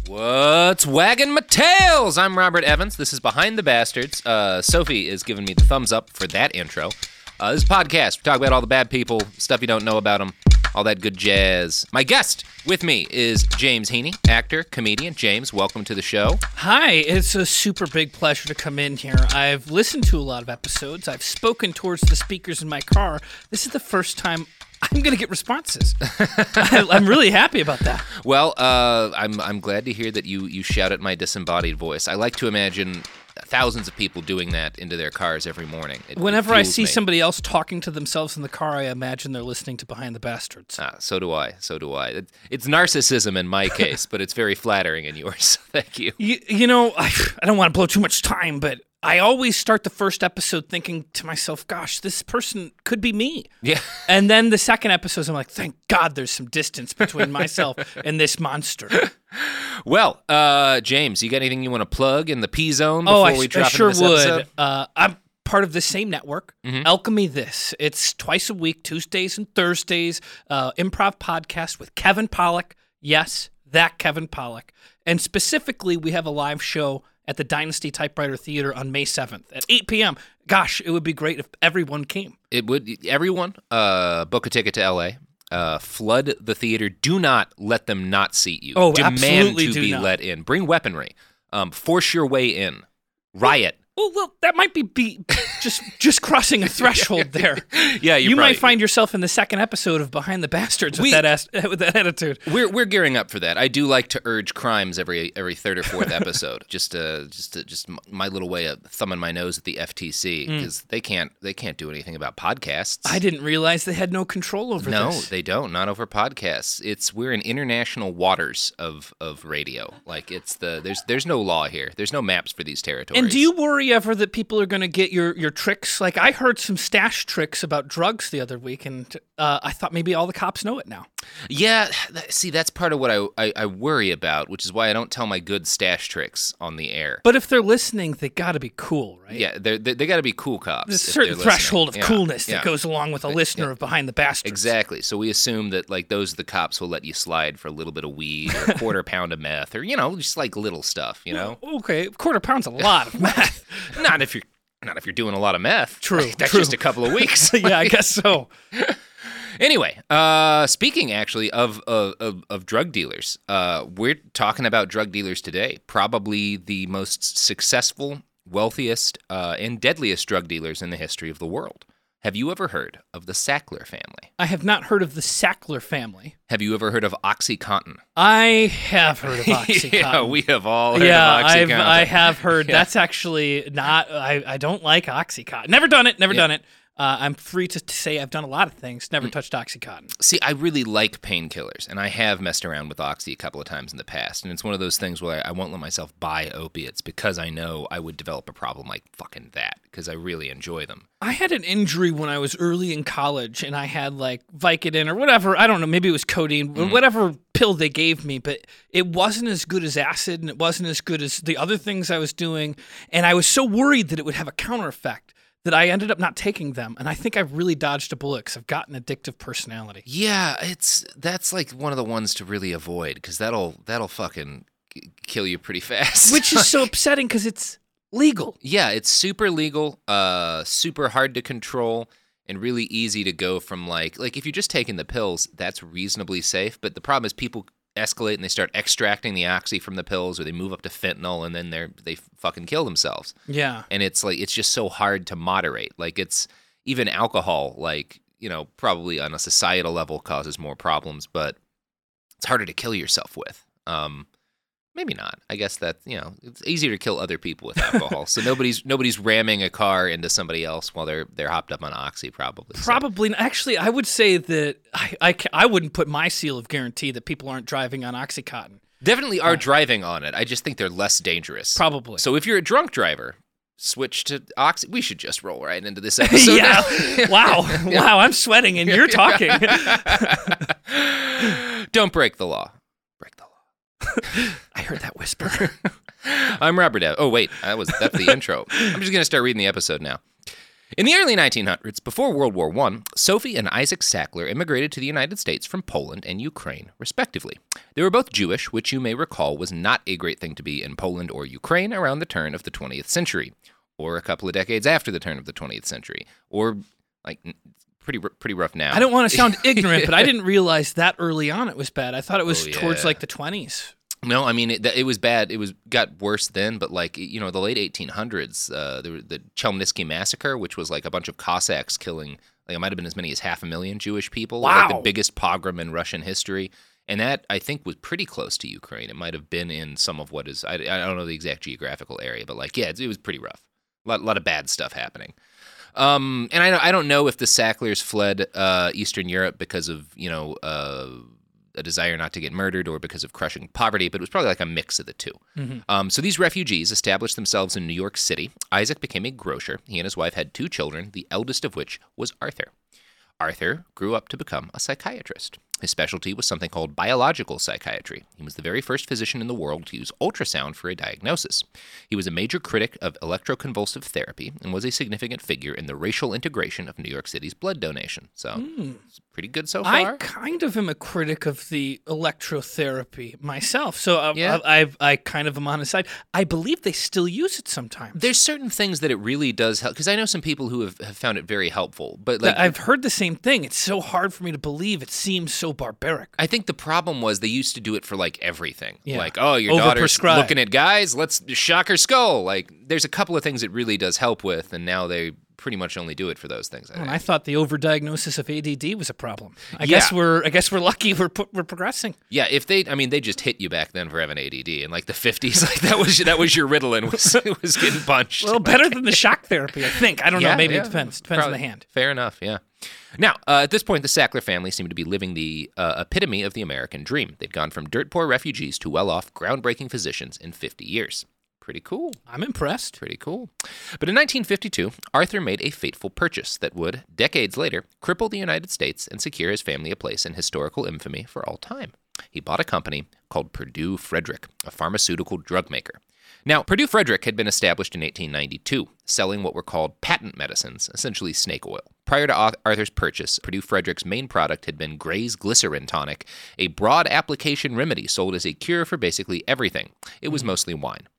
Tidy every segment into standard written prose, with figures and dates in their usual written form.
What's wagging my tails? I'm Robert Evans. This is Behind the Bastards. Sophie is giving me the thumbs up for that intro. This is a podcast. We talk about all the bad people, stuff you don't know about them, all that good jazz. My guest with me is James Heaney, actor, comedian. James, welcome to the show. Hi, it's a super big pleasure to come in here. I've listened to a lot of episodes. I've spoken towards the speakers in my car. This is the first time I'm going to get responses. I'm really happy about that. Well, I'm glad to hear that you shout at my disembodied voice. I like to imagine thousands of people doing that into their cars every morning. Whenever I see somebody else talking to themselves in the car, I imagine they're listening to Behind the Bastards. So do I. It's narcissism in my case, but it's very flattering in yours. Thank you. You know, I don't want to blow too much time, but I always start the first episode thinking to myself, gosh, this person could be me. Yeah. And then the second episode, I'm like, thank God there's some distance between myself and this monster. Well, James, you got anything you want to plug in the P-Zone before we drop sure into this episode? would. I'm part of the same network, Alchemy This. It's twice a week, Tuesdays and Thursdays, improv podcast with Kevin Pollak. Yes, that Kevin Pollak. And specifically, we have a live show at the Dynasty Typewriter Theater on May 7th at 8 p.m. Gosh, it would be great if everyone came. It would. Everyone, book a ticket to L.A., flood the theater. Do not let them not seat you. Oh, Demand absolutely to do be not. let in. Bring weaponry. Force your way in. Riot. Well, that might be just crossing a threshold there. Yeah, you right. might find yourself in the second episode of Behind the Bastards with that attitude. We're gearing up for that. I do like to urge crimes every third or fourth episode. just my little way of thumbing my nose at the FTC because they can't do anything about podcasts. I didn't realize they had no control over this. No, they don't. Not over podcasts. We're in international waters of radio. Like there's no law here. There's no maps for these territories. And do you worry ever that people are going to get your tricks? Like I heard some stash tricks about drugs the other week, and I thought maybe all the cops know it now. Yeah, see, that's part of what I worry about, which is why I don't tell my good stash tricks on the air. But if they're listening, they got to be cool, right? Yeah, they got to be cool cops. There's a certain threshold of coolness that goes along with a listener of Behind the Bastards. Exactly. So we assume that like those the cops will let you slide for a little bit of weed or a quarter pound of meth or just like little stuff. Okay, quarter pound's a lot of meth. Not if you're doing a lot of meth. True. That's true. just a couple of weeks. Yeah, I guess so. Anyway, speaking actually of drug dealers, we're talking about drug dealers today. Probably the most successful, wealthiest, and deadliest drug dealers in the history of the world. Have you ever heard of the Sackler family? I have not heard of the Sackler family. Have you ever heard of OxyContin? I have heard of OxyContin. Yeah, we have all heard of OxyContin. I have heard. Yeah. That's actually not. I don't like OxyContin. Never done it. Never done it. I'm free to say I've done a lot of things. Never touched OxyContin. See, I really like painkillers, and I have messed around with Oxy a couple of times in the past, and it's one of those things where I won't let myself buy opiates because I know I would develop a problem like fucking that because I really enjoy them. I had an injury when I was early in college, and I had like Vicodin or whatever. I don't know. Maybe it was codeine, whatever pill they gave me, but it wasn't as good as acid, and it wasn't as good as the other things I was doing, and I was so worried that it would have a counter effect that I ended up not taking them, and I think I've really dodged a bullet because I've got an addictive personality. Yeah, that's like one of the ones to really avoid because that'll fucking kill you pretty fast. Which is so upsetting because it's legal. Yeah, it's super legal, super hard to control, and really easy to go from like if you're just taking the pills, that's reasonably safe. But the problem is people escalate and they start extracting the oxy from the pills, or they move up to fentanyl, and then they fucking kill themselves. Yeah, and it's just so hard to moderate. Like it's even alcohol, probably on a societal level causes more problems, but it's harder to kill yourself with. Maybe not. I guess that it's easier to kill other people with alcohol. So nobody's ramming a car into somebody else while they're hopped up on oxy. Probably. Probably. Actually, I would say that I wouldn't put my seal of guarantee that people aren't driving on OxyContin. Definitely are driving on it. I just think they're less dangerous. Probably. So if you're a drunk driver, switch to oxy. We should just roll right into this episode. Yeah. Wow. I'm sweating and you're talking. Don't break the law. I heard that whisper. I'm Robert Evans. Oh, wait. That's the intro. I'm just going to start reading the episode now. In the early 1900s, before World War I, Sophie and Isaac Sackler immigrated to the United States from Poland and Ukraine, respectively. They were both Jewish, which you may recall was not a great thing to be in Poland or Ukraine around the turn of the 20th century, or a couple of decades after the turn of the 20th century, or like pretty rough now. I don't want to sound ignorant, but I didn't realize that early on it was bad. I thought it was Oh, towards yeah. like the 20s. No, I mean, it was bad. It got worse then, but like, you know, the late 1800s, there was the Chelmnitsky Massacre, which was like a bunch of Cossacks killing, like it might have been as many as 500,000 Jewish people. Like the Wow. biggest pogrom in Russian history. And that, I think, was pretty close to Ukraine. It might have been in some of what is, I don't know the exact geographical area, but like, yeah, it was pretty rough. A lot of bad stuff happening. And I don't know if the Sacklers fled Eastern Europe because of, you know, a desire not to get murdered or because of crushing poverty, but it was probably like a mix of the two. So these refugees established themselves in New York City. Isaac became a grocer. He and his wife had 2 children, the eldest of which was Arthur. Arthur grew up to become a psychiatrist. His specialty was something called biological psychiatry. He was the very first physician in the world to use ultrasound for a diagnosis. He was a major critic of electroconvulsive therapy and was a significant figure in the racial integration of New York City's blood donation. So, it's pretty good so far. I kind of am a critic of the electrotherapy myself, so Yeah. I kind of am on his side. I believe they still use it sometimes. There's certain things that it really does help, because I know some people who have found it very helpful, but like I've heard the same thing. It's so hard for me to believe. It seems so barbaric. I think the problem was they used to do it for like everything. Yeah. Like, oh, your daughter's Overprescribed. looking at guys, let's shock her skull. Like, there's a couple of things it really does help with, and now they pretty much only do it for those things. I And think. I thought the overdiagnosis of ADD was a problem. I Yeah. guess we're lucky we're progressing. Yeah, they just hit you back then for having ADD in like the 50s. Like that was your Ritalin was getting punched. Well, better than the shock therapy, I think. I don't know. Yeah, Maybe yeah. it depends. Depends on Probably. the hand. Fair enough, yeah. Now, at this point, the Sackler family seemed to be living the epitome of the American dream. They'd gone from dirt-poor refugees to well-off, groundbreaking physicians in 50 years. Pretty cool. I'm impressed. Pretty cool. But in 1952, Arthur made a fateful purchase that would, decades later, cripple the United States and secure his family a place in historical infamy for all time. He bought a company called Purdue Frederick, a pharmaceutical drug maker. Now, Purdue Frederick had been established in 1892, selling what were called patent medicines, essentially snake oil. Prior to Arthur's purchase, Purdue Frederick's main product had been Gray's Glycerin Tonic, a broad application remedy sold as a cure for basically everything. It was mostly wine.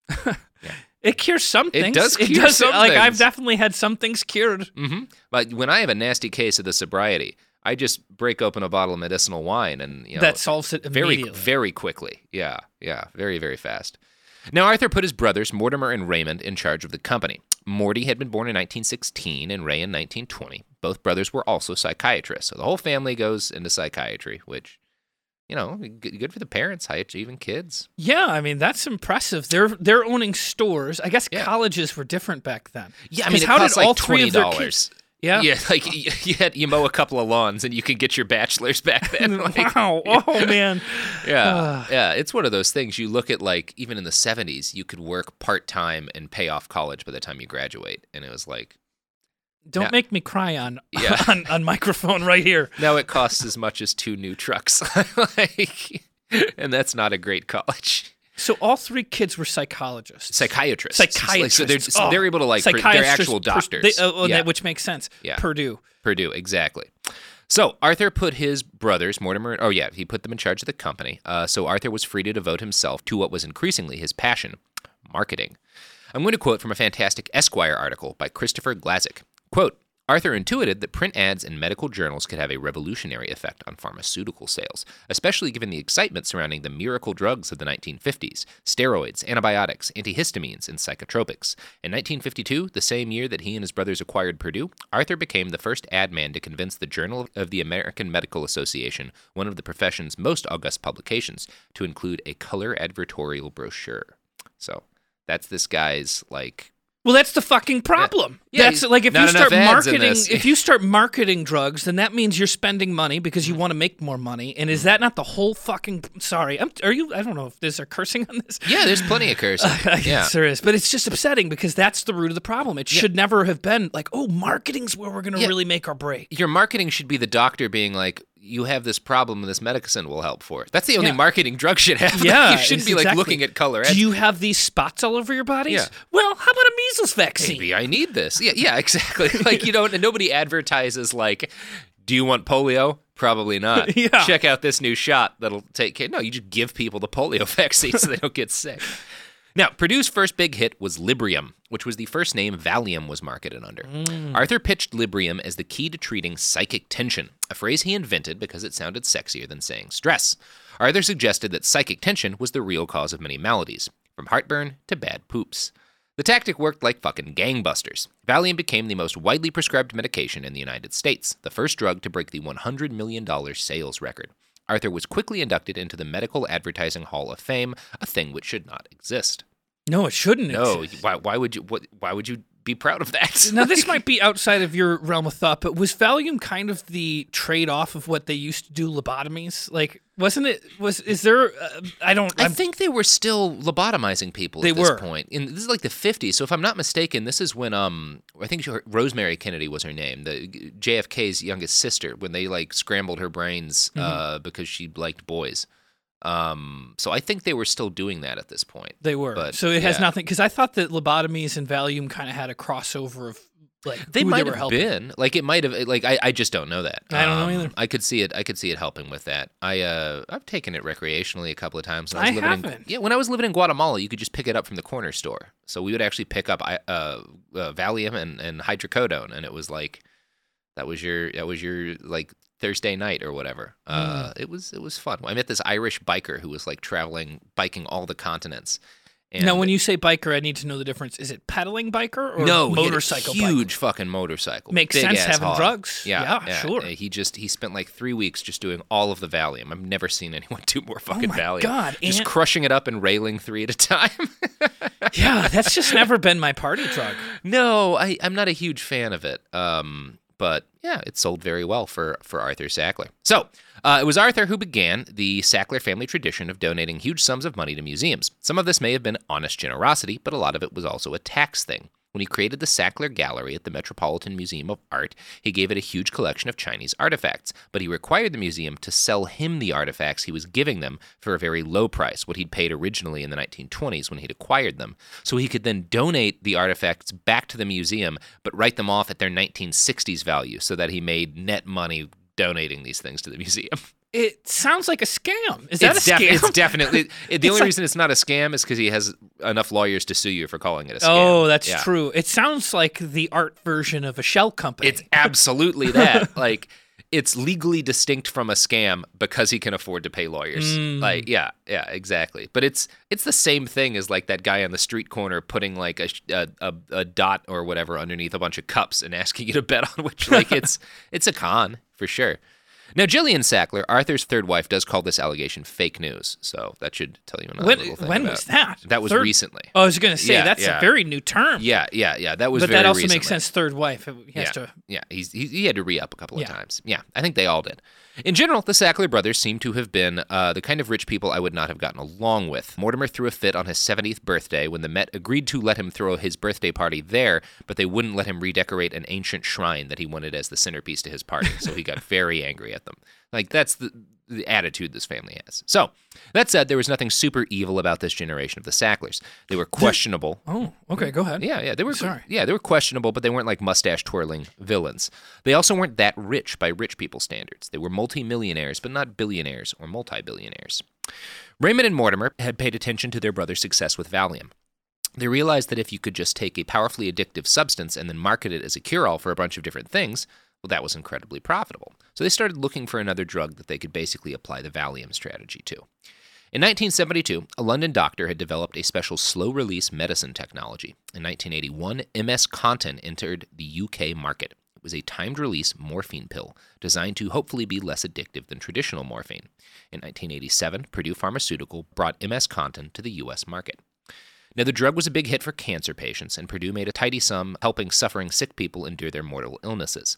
It cures some things. It does cure some like I've things. definitely had some things cured. But when I have a nasty case of the sobriety, I just break open a bottle of medicinal wine and, you know, That solves it very, immediately. very quickly. Yeah, very, very fast. Now, Arthur put his brothers, Mortimer and Raymond, in charge of the company. Morty had been born in 1916 and Ray in 1920. Both brothers were also psychiatrists, so the whole family goes into psychiatry, which, you know, good for the parents, high-achieving kids. Yeah, I mean that's impressive. They're owning stores. I guess Yeah. colleges were different back then. Yeah, I mean, 'Cause it how costs did all like three of their $20. kids? Yeah. Yeah, like you mow a couple of lawns and you can get your bachelor's back then. Like, Wow. Oh man. yeah, it's one of those things. You look at, like, even in the 70s, you could work part-time and pay off college by the time you graduate. And it was like, Don't Yeah. make me cry on Yeah. on microphone right here. now it costs as much as 2 new trucks. Like, and that's not a great college. So all 3 kids were psychologists. Psychiatrists. Psychiatrists. So they're able to, like, they're Psychiatrists actual doctors. Yeah. Which makes sense. Yeah. Purdue. Purdue, exactly. So Arthur put his brothers, Mortimer, he put them in charge of the company. So Arthur was free to devote himself to what was increasingly his passion, marketing. I'm going to quote from a fantastic Esquire article by Christopher Glazick. Quote, Arthur intuited that print ads in medical journals could have a revolutionary effect on pharmaceutical sales, especially given the excitement surrounding the miracle drugs of the 1950s, steroids, antibiotics, antihistamines, and psychotropics. In 1952, the same year that he and his brothers acquired Purdue, Arthur became the first ad man to convince the Journal of the American Medical Association, one of the profession's most august publications, to include a color advertorial brochure. So that's this guy's, like... Well, that's the fucking problem. Yeah, That's like if not you start enough ads in marketing, this. if you start marketing drugs, then that means you're spending money because you want to make more money. And is that not the whole fucking? Sorry, are you? I don't know if there's a cursing on this. Yeah, there's plenty of cursing. I Yeah. guess there is, but it's just upsetting because that's the root of the problem. It should never have been like, oh, marketing's where we're going to Yeah. really make or break. Your marketing should be the doctor being like, you have this problem and this medicine will help for it. That's the only Yeah. marketing drug should have. Yeah, You shouldn't be like exactly. looking at color. Do you have these spots all over your bodies? Yeah. Well, how about a measles vaccine? Maybe I need this. Yeah, exactly. Like, and nobody advertises like, do you want polio? Probably not. Yeah. Check out this new shot that'll take care. No, you just give people the polio vaccine so they don't get sick. Now, Purdue's first big hit was Librium, which was the first name Valium was marketed under. Arthur pitched Librium as the key to treating psychic tension, a phrase he invented because it sounded sexier than saying stress. Arthur suggested that psychic tension was the real cause of many maladies, from heartburn to bad poops. The tactic worked like fucking gangbusters. Valium became the most widely prescribed medication in the United States, the first drug to break the $100 million sales record. Arthur was quickly inducted into the Medical Advertising Hall of Fame, a thing which should not exist. No, it shouldn't No, exist. why would you be proud of that? Now, this might be outside of your realm of thought, but was Valium kind of the trade-off of what they used to do lobotomies? Like, wasn't it? Is there? I think they were still lobotomizing people at this point. And this is like the 50s, so if I'm not mistaken, this is when I think Rosemary Kennedy was her name, the JFK's youngest sister, when they like scrambled her brains because she liked boys. So I think they were still doing that at this point. They were. But, so it has nothing, because I thought that lobotomies and Valium kind of had a crossover of like They who might were have helping. been. Like it might have. Like I just don't know that. I don't know either. I could see it helping with that. I've taken it recreationally a couple of times. When I living haven't. when I was living in Guatemala, you could just pick it up from the corner store. So we would actually pick up Valium and hydrocodone, and it was like that was your like Thursday night or whatever. It was fun. I met this Irish biker who was like biking all the continents. And Now, when you say biker, I need to know the difference. Is it pedaling biker or no, motorcycle he had a huge biker? fucking motorcycle. Makes Big sense ass having hog. drugs. Yeah, Sure. He spent like 3 weeks just doing all of the Valium. I've never seen anyone do more fucking my Valium. God, Just and- crushing it up and railing 3 at a time. Yeah, that's just never been my party drug. No, I'm not a huge fan of it. But yeah, it sold very well for Arthur Sackler. So it was Arthur who began the Sackler family tradition of donating huge sums of money to museums. Some of this may have been honest generosity, but a lot of it was also a tax thing. When he created the Sackler Gallery at the Metropolitan Museum of Art, he gave it a huge collection of Chinese artifacts, but he required the museum to sell him the artifacts he was giving them for a very low price, what he'd paid originally in the 1920s when he'd acquired them, so he could then donate the artifacts back to the museum, but write them off at their 1960s value so that he made net money donating these things to the museum. It sounds like a scam. Is that a scam? It's definitely. The only like- reason it's not a scam is because he has enough lawyers to sue you for calling it a scam. Oh, that's Yeah. true. It sounds like the art version of a shell company. It's absolutely that. Like, it's legally distinct from a scam because he can afford to pay lawyers. Like, yeah, exactly. But it's the same thing as like that guy on the street corner putting like a dot or whatever underneath a bunch of cups and asking you to bet on which. Like, it's a con for sure. Now, Gillian Sackler, Arthur's third wife, does call this allegation fake news, so that should tell you another little thing when about- was that? That was Third- recently. Oh, I was going to say, Yeah, that's yeah. a very new term. Yeah. That was But very that also recently. makes sense, third wife. He has to... Yeah, he had to re-up a couple of Yeah. times. Yeah, I think they all did. In general, the Sackler brothers seem to have been the kind of rich people I would not have gotten along with. Mortimer threw a fit on his 70th birthday when the Met agreed to let him throw his birthday party there, but they wouldn't let him redecorate an ancient shrine that he wanted as the centerpiece to his party, so he got very angry at them. Like, that's the attitude this family has. So, that said, there was nothing super evil about this generation of the Sacklers. They were questionable. Oh, okay, go ahead. Yeah, they were. Sorry. Yeah, they were questionable, but they weren't like mustache twirling villains. They also weren't that rich by rich people standards. They were multimillionaires, but not billionaires or multi-billionaires. Raymond and Mortimer had paid attention to their brother's success with Valium. They realized that if you could just take a powerfully addictive substance and then market it as a cure-all for a bunch of different things, well, that was incredibly profitable. So they started looking for another drug that they could basically apply the Valium strategy to. In 1972, a London doctor had developed a special slow-release medicine technology. In 1981, MS Contin entered the UK market. It was a timed-release morphine pill designed to hopefully be less addictive than traditional morphine. In 1987, Purdue Pharmaceutical brought MS Contin to the U.S. market. Now, the drug was a big hit for cancer patients, and Purdue made a tidy sum helping suffering sick people endure their mortal illnesses.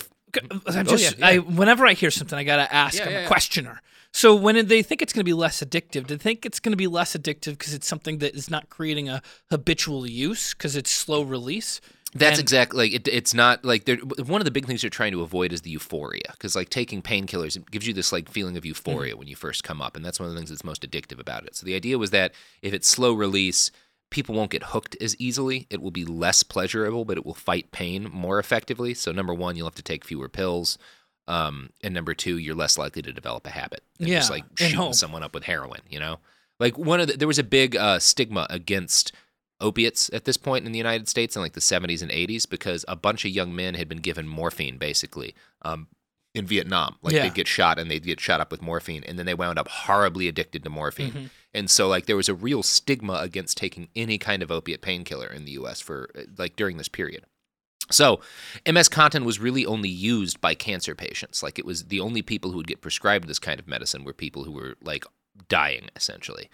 Whenever I hear something, I got to ask. I'm a questioner. So when they think it's going to be less addictive, do they think it's going to be less addictive because it's something that is not creating a habitual use because it's slow release? That's And- exactly like it's not like one of the big things they're trying to avoid is the euphoria, because like taking painkillers, it gives you this like feeling of euphoria when you first come up, and that's one of the things that's most addictive about it. So the idea was that if it's slow release, people won't get hooked as easily. It will be less pleasurable, but it will fight pain more effectively. So number one, you'll have to take fewer pills, and number two, you're less likely to develop a habit than just like and shooting hope. someone up with heroin. Like there was a big stigma against opiates at this point in the United States in like the 70s and 80s, because a bunch of young men had been given morphine basically in Vietnam. Like they'd get shot and they'd get shot up with morphine, and then they wound up horribly addicted to morphine. And so like there was a real stigma against taking any kind of opiate painkiller in the US for like during this period. So MS Contin was really only used by cancer patients. Like it was the only people who would get prescribed this kind of medicine were people who were like dying essentially.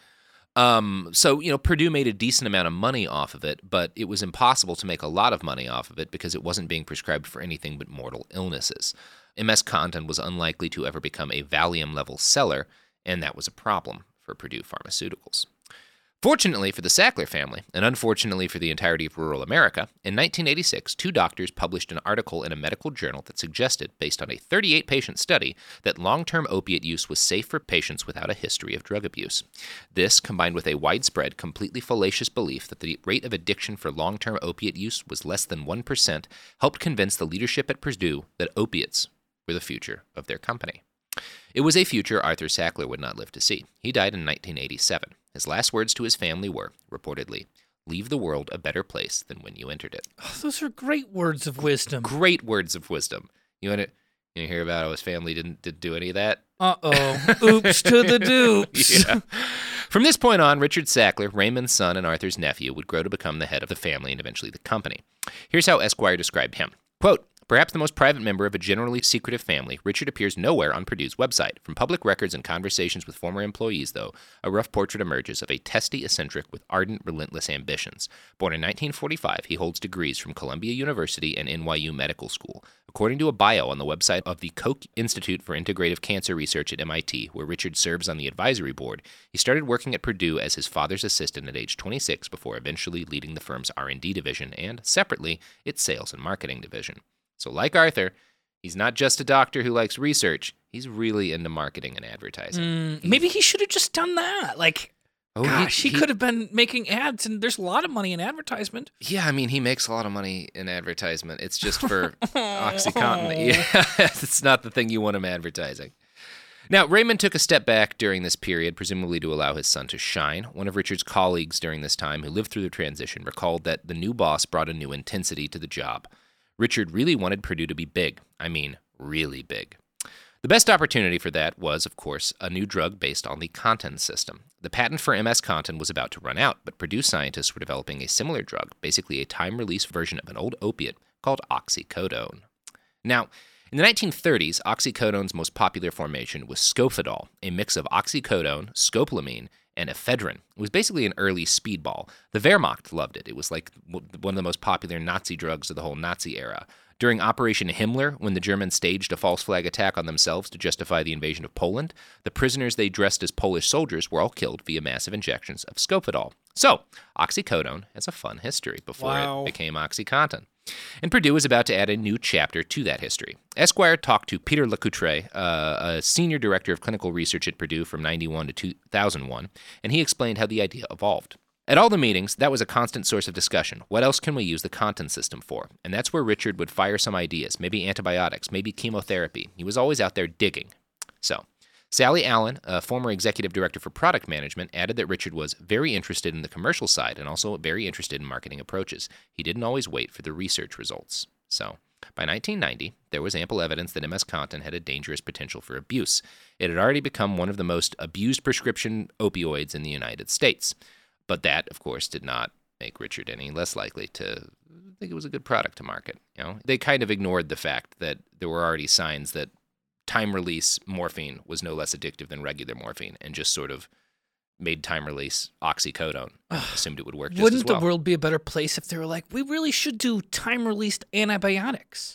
So, Purdue made a decent amount of money off of it, but it was impossible to make a lot of money off of it because it wasn't being prescribed for anything but mortal illnesses. MS Contin was unlikely to ever become a Valium-level seller, and that was a problem for Purdue Pharmaceuticals. Fortunately for the Sackler family, and unfortunately for the entirety of rural America, in 1986, two doctors published an article in a medical journal that suggested, based on a 38-patient study, that long-term opiate use was safe for patients without a history of drug abuse. This, combined with a widespread, completely fallacious belief that the rate of addiction for long-term opiate use was less than 1%, helped convince the leadership at Purdue that opiates were the future of their company. It was a future Arthur Sackler would not live to see. He died in 1987. His last words to his family were, reportedly, "Leave the world a better place than when you entered it." Oh, those are great words of wisdom. Great words of wisdom. You want to hear about how his family didn't do any of that? Uh-oh. Oops to the dupes. Yeah. From this point on, Richard Sackler, Raymond's son and Arthur's nephew, would grow to become the head of the family and eventually the company. Here's how Esquire described him. Quote, "Perhaps the most private member of a generally secretive family, Richard appears nowhere on Purdue's website. From public records and conversations with former employees, though, a rough portrait emerges of a testy eccentric with ardent, relentless ambitions. Born in 1945, he holds degrees from Columbia University and NYU Medical School. According to a bio on the website of the Koch Institute for Integrative Cancer Research at MIT, where Richard serves on the advisory board, he started working at Purdue as his father's assistant at age 26 before eventually leading the firm's R&D division and, separately, its sales and marketing division. So like Arthur, he's not just a doctor who likes research. He's really into marketing and advertising. Maybe he should have just done that. Like, gosh, he he could have been making ads, and there's a lot of money in advertisement. Yeah, I mean, he makes a lot of money in advertisement. It's just for OxyContin. Yeah, it's not the thing you want him advertising. Now, Raymond took a step back during this period, presumably to allow his son to shine. One of Richard's colleagues during this time, who lived through the transition, recalled that the new boss brought a new intensity to the job. Richard really wanted Purdue to be big. I mean, really big. The best opportunity for that was, of course, a new drug based on the Contin system. The patent for MS Contin was about to run out, but Purdue scientists were developing a similar drug, basically a time-release version of an old opiate called oxycodone. Now, in the 1930s, oxycodone's most popular formation was Scofidol, a mix of oxycodone, scopolamine, and ephedrine. It was basically an early speedball. The Wehrmacht loved it. It was like one of the most popular Nazi drugs of the whole Nazi era. During Operation Himmler, when the Germans staged a false flag attack on themselves to justify the invasion of Poland, the prisoners they dressed as Polish soldiers were all killed via massive injections of Scofidol. So, oxycodone has a fun history before it became OxyContin. And Purdue was about to add a new chapter to that history. Esquire talked to Peter Lecoutre, a senior director of clinical research at Purdue from 1991 to 2001, and he explained how the idea evolved. At all the meetings, that was a constant source of discussion. What else can we use the Contin system for? And that's where Richard would fire some ideas, maybe antibiotics, maybe chemotherapy. He was always out there digging. So, Sally Allen, a former executive director for product management, added that Richard was very interested in the commercial side and also very interested in marketing approaches. He didn't always wait for the research results. So, by 1990, there was ample evidence that MS Contin had a dangerous potential for abuse. It had already become one of the most abused prescription opioids in the United States. But that, of course, did not make Richard any less likely to think it was a good product to market. They kind of ignored the fact that there were already signs that time-release morphine was no less addictive than regular morphine, and just sort of made time-release oxycodone and assumed it would work just Wouldn't as well. the world be a better place if they were like, we really should do time-released antibiotics?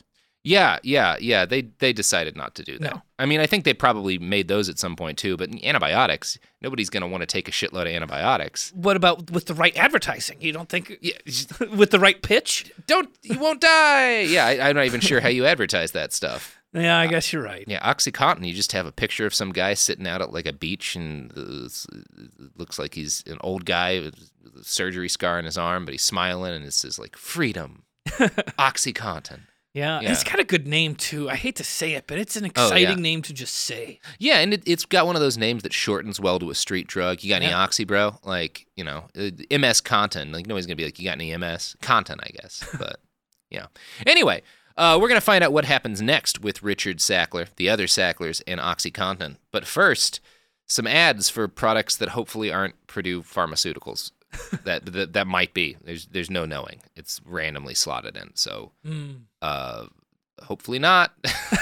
Yeah. They decided not to do that. No. I mean, I think they probably made those at some point too, but antibiotics, nobody's going to want to take a shitload of antibiotics. What about with the right advertising? You don't think Yeah, with the right pitch? you won't die. Yeah, I'm not even sure how you advertise that stuff. Yeah, I guess you're right. Yeah, OxyContin, you just have a picture of some guy sitting out at like a beach and it looks like he's an old guy with a surgery scar on his arm, but he's smiling and it says like freedom, OxyContin. Yeah, Yeah. it's got a good name too. I hate to say it, but it's an exciting name to just say. Yeah, and it's got one of those names that shortens well to a street drug. You got any Oxy, bro? Like, MS Contin. Like, nobody's going to be like, you got any MS? Contin, I guess. But, yeah. Anyway, we're going to find out what happens next with Richard Sackler, the other Sacklers, and OxyContin. But first, some ads for products that hopefully aren't Purdue Pharmaceuticals. that might be. There's no knowing. It's randomly slotted in. So, hopefully not.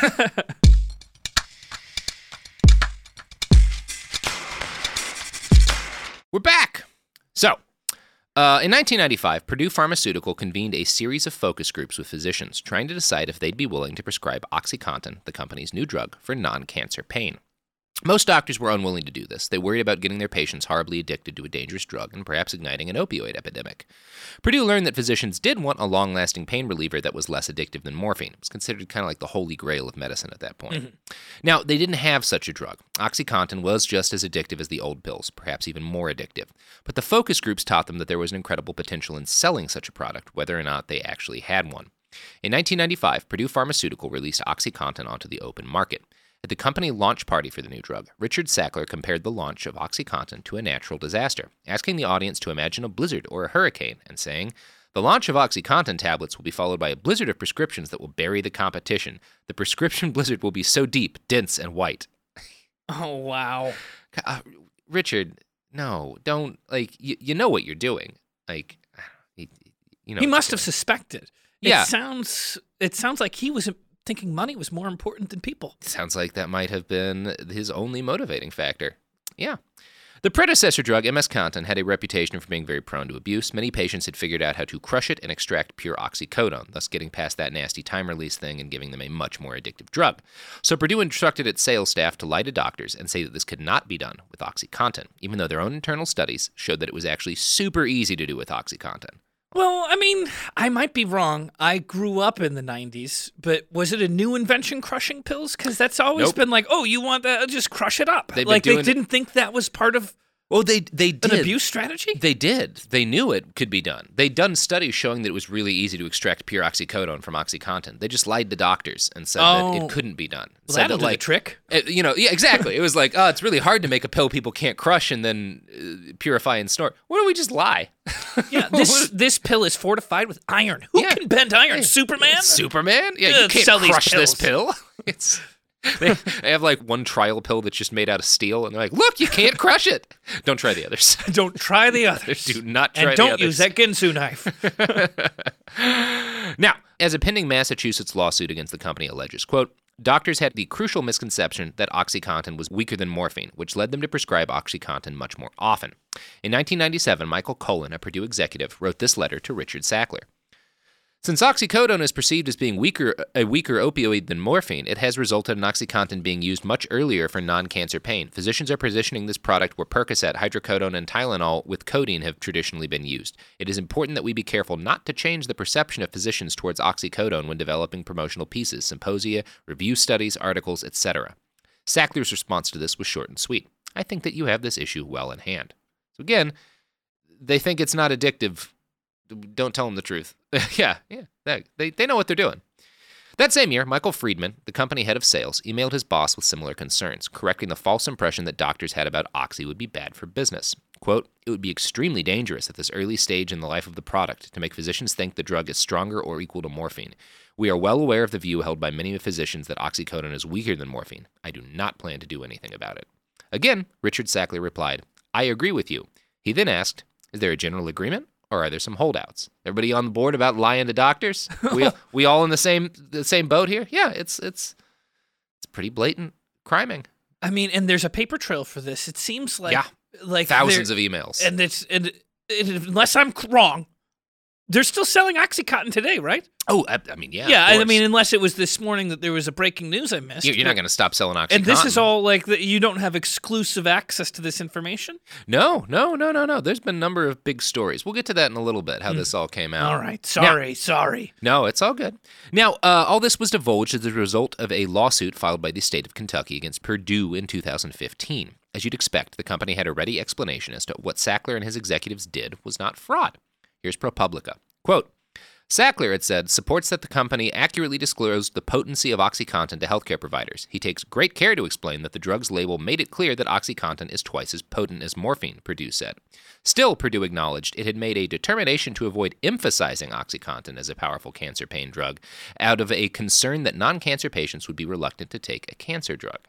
We're back. So, in 1995, Purdue Pharmaceutical convened a series of focus groups with physicians trying to decide if they'd be willing to prescribe OxyContin, the company's new drug for non-cancer pain. Most doctors were unwilling to do this. They worried about getting their patients horribly addicted to a dangerous drug and perhaps igniting an opioid epidemic. Purdue learned that physicians did want a long-lasting pain reliever that was less addictive than morphine. It was considered kind of like the holy grail of medicine at that point. Mm-hmm. Now, they didn't have such a drug. OxyContin was just as addictive as the old pills, perhaps even more addictive. But the focus groups taught them that there was an incredible potential in selling such a product, whether or not they actually had one. In 1995, Purdue Pharmaceutical released OxyContin onto the open market. At the company launch party for the new drug, Richard Sackler compared the launch of OxyContin to a natural disaster, asking the audience to imagine a blizzard or a hurricane and saying, "The launch of OxyContin tablets will be followed by a blizzard of prescriptions that will bury the competition. The prescription blizzard will be so deep, dense, and white." Oh, wow. Richard, no, don't, like, you know what you're doing. Like, you know. He must have suspected. Yeah. It sounds like he was thinking money was more important than people. Sounds like that might have been his only motivating factor. Yeah. The predecessor drug, MS-Contin, had a reputation for being very prone to abuse. Many patients had figured out how to crush it and extract pure oxycodone, thus getting past that nasty time release thing and giving them a much more addictive drug. So Purdue instructed its sales staff to lie to doctors and say that this could not be done with OxyContin, even though their own internal studies showed that it was actually super easy to do with OxyContin. Well, I mean, I might be wrong. I grew up in the 90s, but was it a new invention, crushing pills? Because that's always been like, oh, you want that? Just crush it up. They didn't think that was part of they did. An abuse strategy? They did. They knew it could be done. They'd done studies showing that it was really easy to extract pure oxycodone from OxyContin. They just lied to doctors and said that it couldn't be done. Well, that'll do the trick. Yeah, exactly. It was like, it's really hard to make a pill people can't crush and then purify and snort. Why don't we just lie? Yeah, this pill is fortified with iron. Who can bend iron? Superman? Superman? Yeah, you can't crush this pill. They have like one trial pill that's just made out of steel, and they're like, "Look, you can't crush it. Don't try the others. Don't try the others. Do not try the others. And don't use that Ginsu knife." Now, as a pending Massachusetts lawsuit against the company alleges, quote, "Doctors had the crucial misconception that OxyContin was weaker than morphine, which led them to prescribe OxyContin much more often." In 1997, Michael Cullen, a Purdue executive, wrote this letter to Richard Sackler. "Since oxycodone is perceived as being a weaker opioid than morphine, it has resulted in OxyContin being used much earlier for non-cancer pain. Physicians are positioning this product where Percocet, hydrocodone, and Tylenol with codeine have traditionally been used. It is important that we be careful not to change the perception of physicians towards oxycodone when developing promotional pieces, symposia, review studies, articles, etc." Sackler's response to this was short and sweet. "I think that you have this issue well in hand." So again, they think it's not addictive. Don't tell them the truth. Yeah, they know what they're doing. That same year, Michael Friedman, the company head of sales, emailed his boss with similar concerns, correcting the false impression that doctors had about Oxy would be bad for business. Quote, "It would be extremely dangerous at this early stage in the life of the product to make physicians think the drug is stronger or equal to morphine. We are well aware of the view held by many physicians that oxycodone is weaker than morphine. I do not plan to do anything about it." Again, Richard Sackler replied, "I agree with you." He then asked, "Is there a general agreement? Or are there some holdouts? Everybody on the board about lying to doctors? We all in the same boat here? Yeah, it's pretty blatant criming. I mean, and there's a paper trail for this. It seems like thousands of emails. And unless I'm wrong, They're still selling OxyContin today, right? Oh, I mean, yeah. Yeah, of I mean, course. unless it was this morning that there was a breaking news I missed. You're not going to stop selling OxyContin. And this is all like you don't have exclusive access to this information? No. There's been a number of big stories. We'll get to that in a little bit, how this all came out. All right. Sorry. No, it's all good. Now, all this was divulged as a result of a lawsuit filed by the state of Kentucky against Purdue in 2015. As you'd expect, the company had a ready explanation as to what Sackler and his executives did was not fraud. Here's ProPublica. Quote, Sackler, it said, supports that the company accurately disclosed the potency of OxyContin to healthcare providers. He takes great care to explain that the drug's label made it clear that OxyContin is twice as potent as morphine, Purdue said. Still, Purdue acknowledged it had made a determination to avoid emphasizing OxyContin as a powerful cancer pain drug out of a concern that non-cancer patients would be reluctant to take a cancer drug.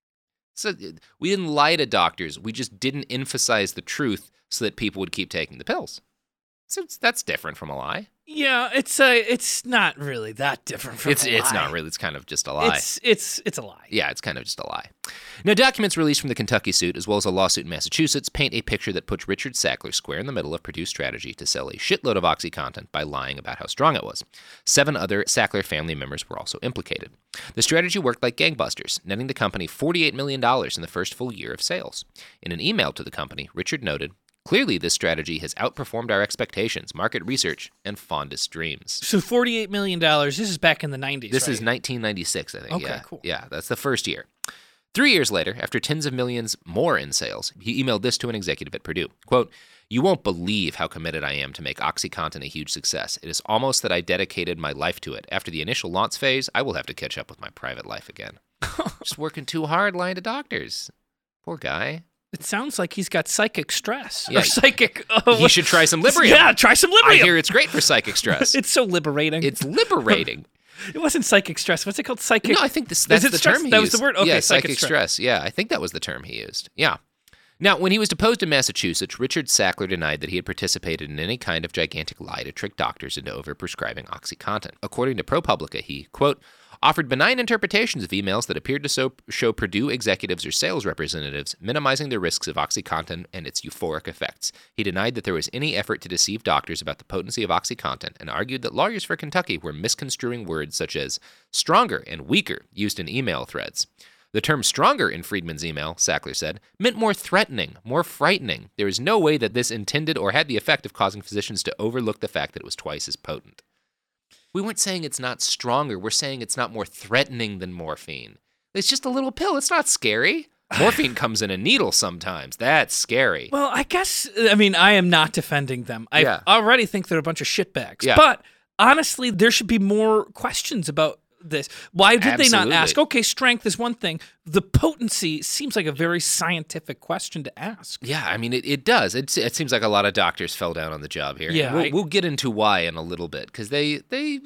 So we didn't lie to doctors. We just didn't emphasize the truth so that people would keep taking the pills. So that's different from a lie. Yeah, it's not really that different from a lie. It's not really. It's kind of just a lie. It's a lie. Yeah, it's kind of just a lie. Now, documents released from the Kentucky suit, as well as a lawsuit in Massachusetts, paint a picture that puts Richard Sackler square in the middle of Purdue's strategy to sell a shitload of OxyContin by lying about how strong it was. 7 other Sackler family members were also implicated. The strategy worked like gangbusters, netting the company $48 million in the first full year of sales. In an email to the company, Richard noted, clearly, this strategy has outperformed our expectations, market research, and fondest dreams. So $48 million, this is back in the 90s, This right? is 1996, I think. Okay, yeah. cool. Yeah, that's the first year. 3 years later, after tens of millions more in sales, he emailed this to an executive at Purdue. Quote, you won't believe how committed I am to make OxyContin a huge success. It is almost that I dedicated my life to it. After the initial launch phase, I will have to catch up with my private life again. Just working too hard lying to doctors. Poor guy. It sounds like he's got psychic stress. Yeah, or psychic... He should try some Librium. Yeah, try some Librium. I hear it's great for psychic stress. It's so liberating. It's liberating. It wasn't psychic stress. What's it called? Psychic... No, I think that's the stress? term he used. That was the word? Okay, yeah, psychic stress. Yeah, I think that was the term he used. Yeah. Now, when he was deposed in Massachusetts, Richard Sackler denied that he had participated in any kind of gigantic lie to trick doctors into overprescribing OxyContin. According to ProPublica, he, quote, offered benign interpretations of emails that appeared to show Purdue executives or sales representatives minimizing the risks of OxyContin and its euphoric effects. He denied that there was any effort to deceive doctors about the potency of OxyContin and argued that lawyers for Kentucky were misconstruing words such as stronger and weaker used in email threads. The term stronger in Friedman's email, Sackler said, meant more threatening, more frightening. There is no way that this intended or had the effect of causing physicians to overlook the fact that it was twice as potent. We weren't saying it's not stronger. We're saying it's not more threatening than morphine. It's just a little pill. It's not scary. Morphine comes in a needle sometimes. That's scary. Well, I guess, I mean, I am not defending them. I already think they're a bunch of shitbags. Yeah. But honestly, there should be more questions about this. Why did they not ask? Okay, strength is one thing. The potency seems like a very scientific question to ask. Yeah, I mean, it does. It seems like a lot of doctors fell down on the job here. Yeah, we'll get into why in a little bit, because they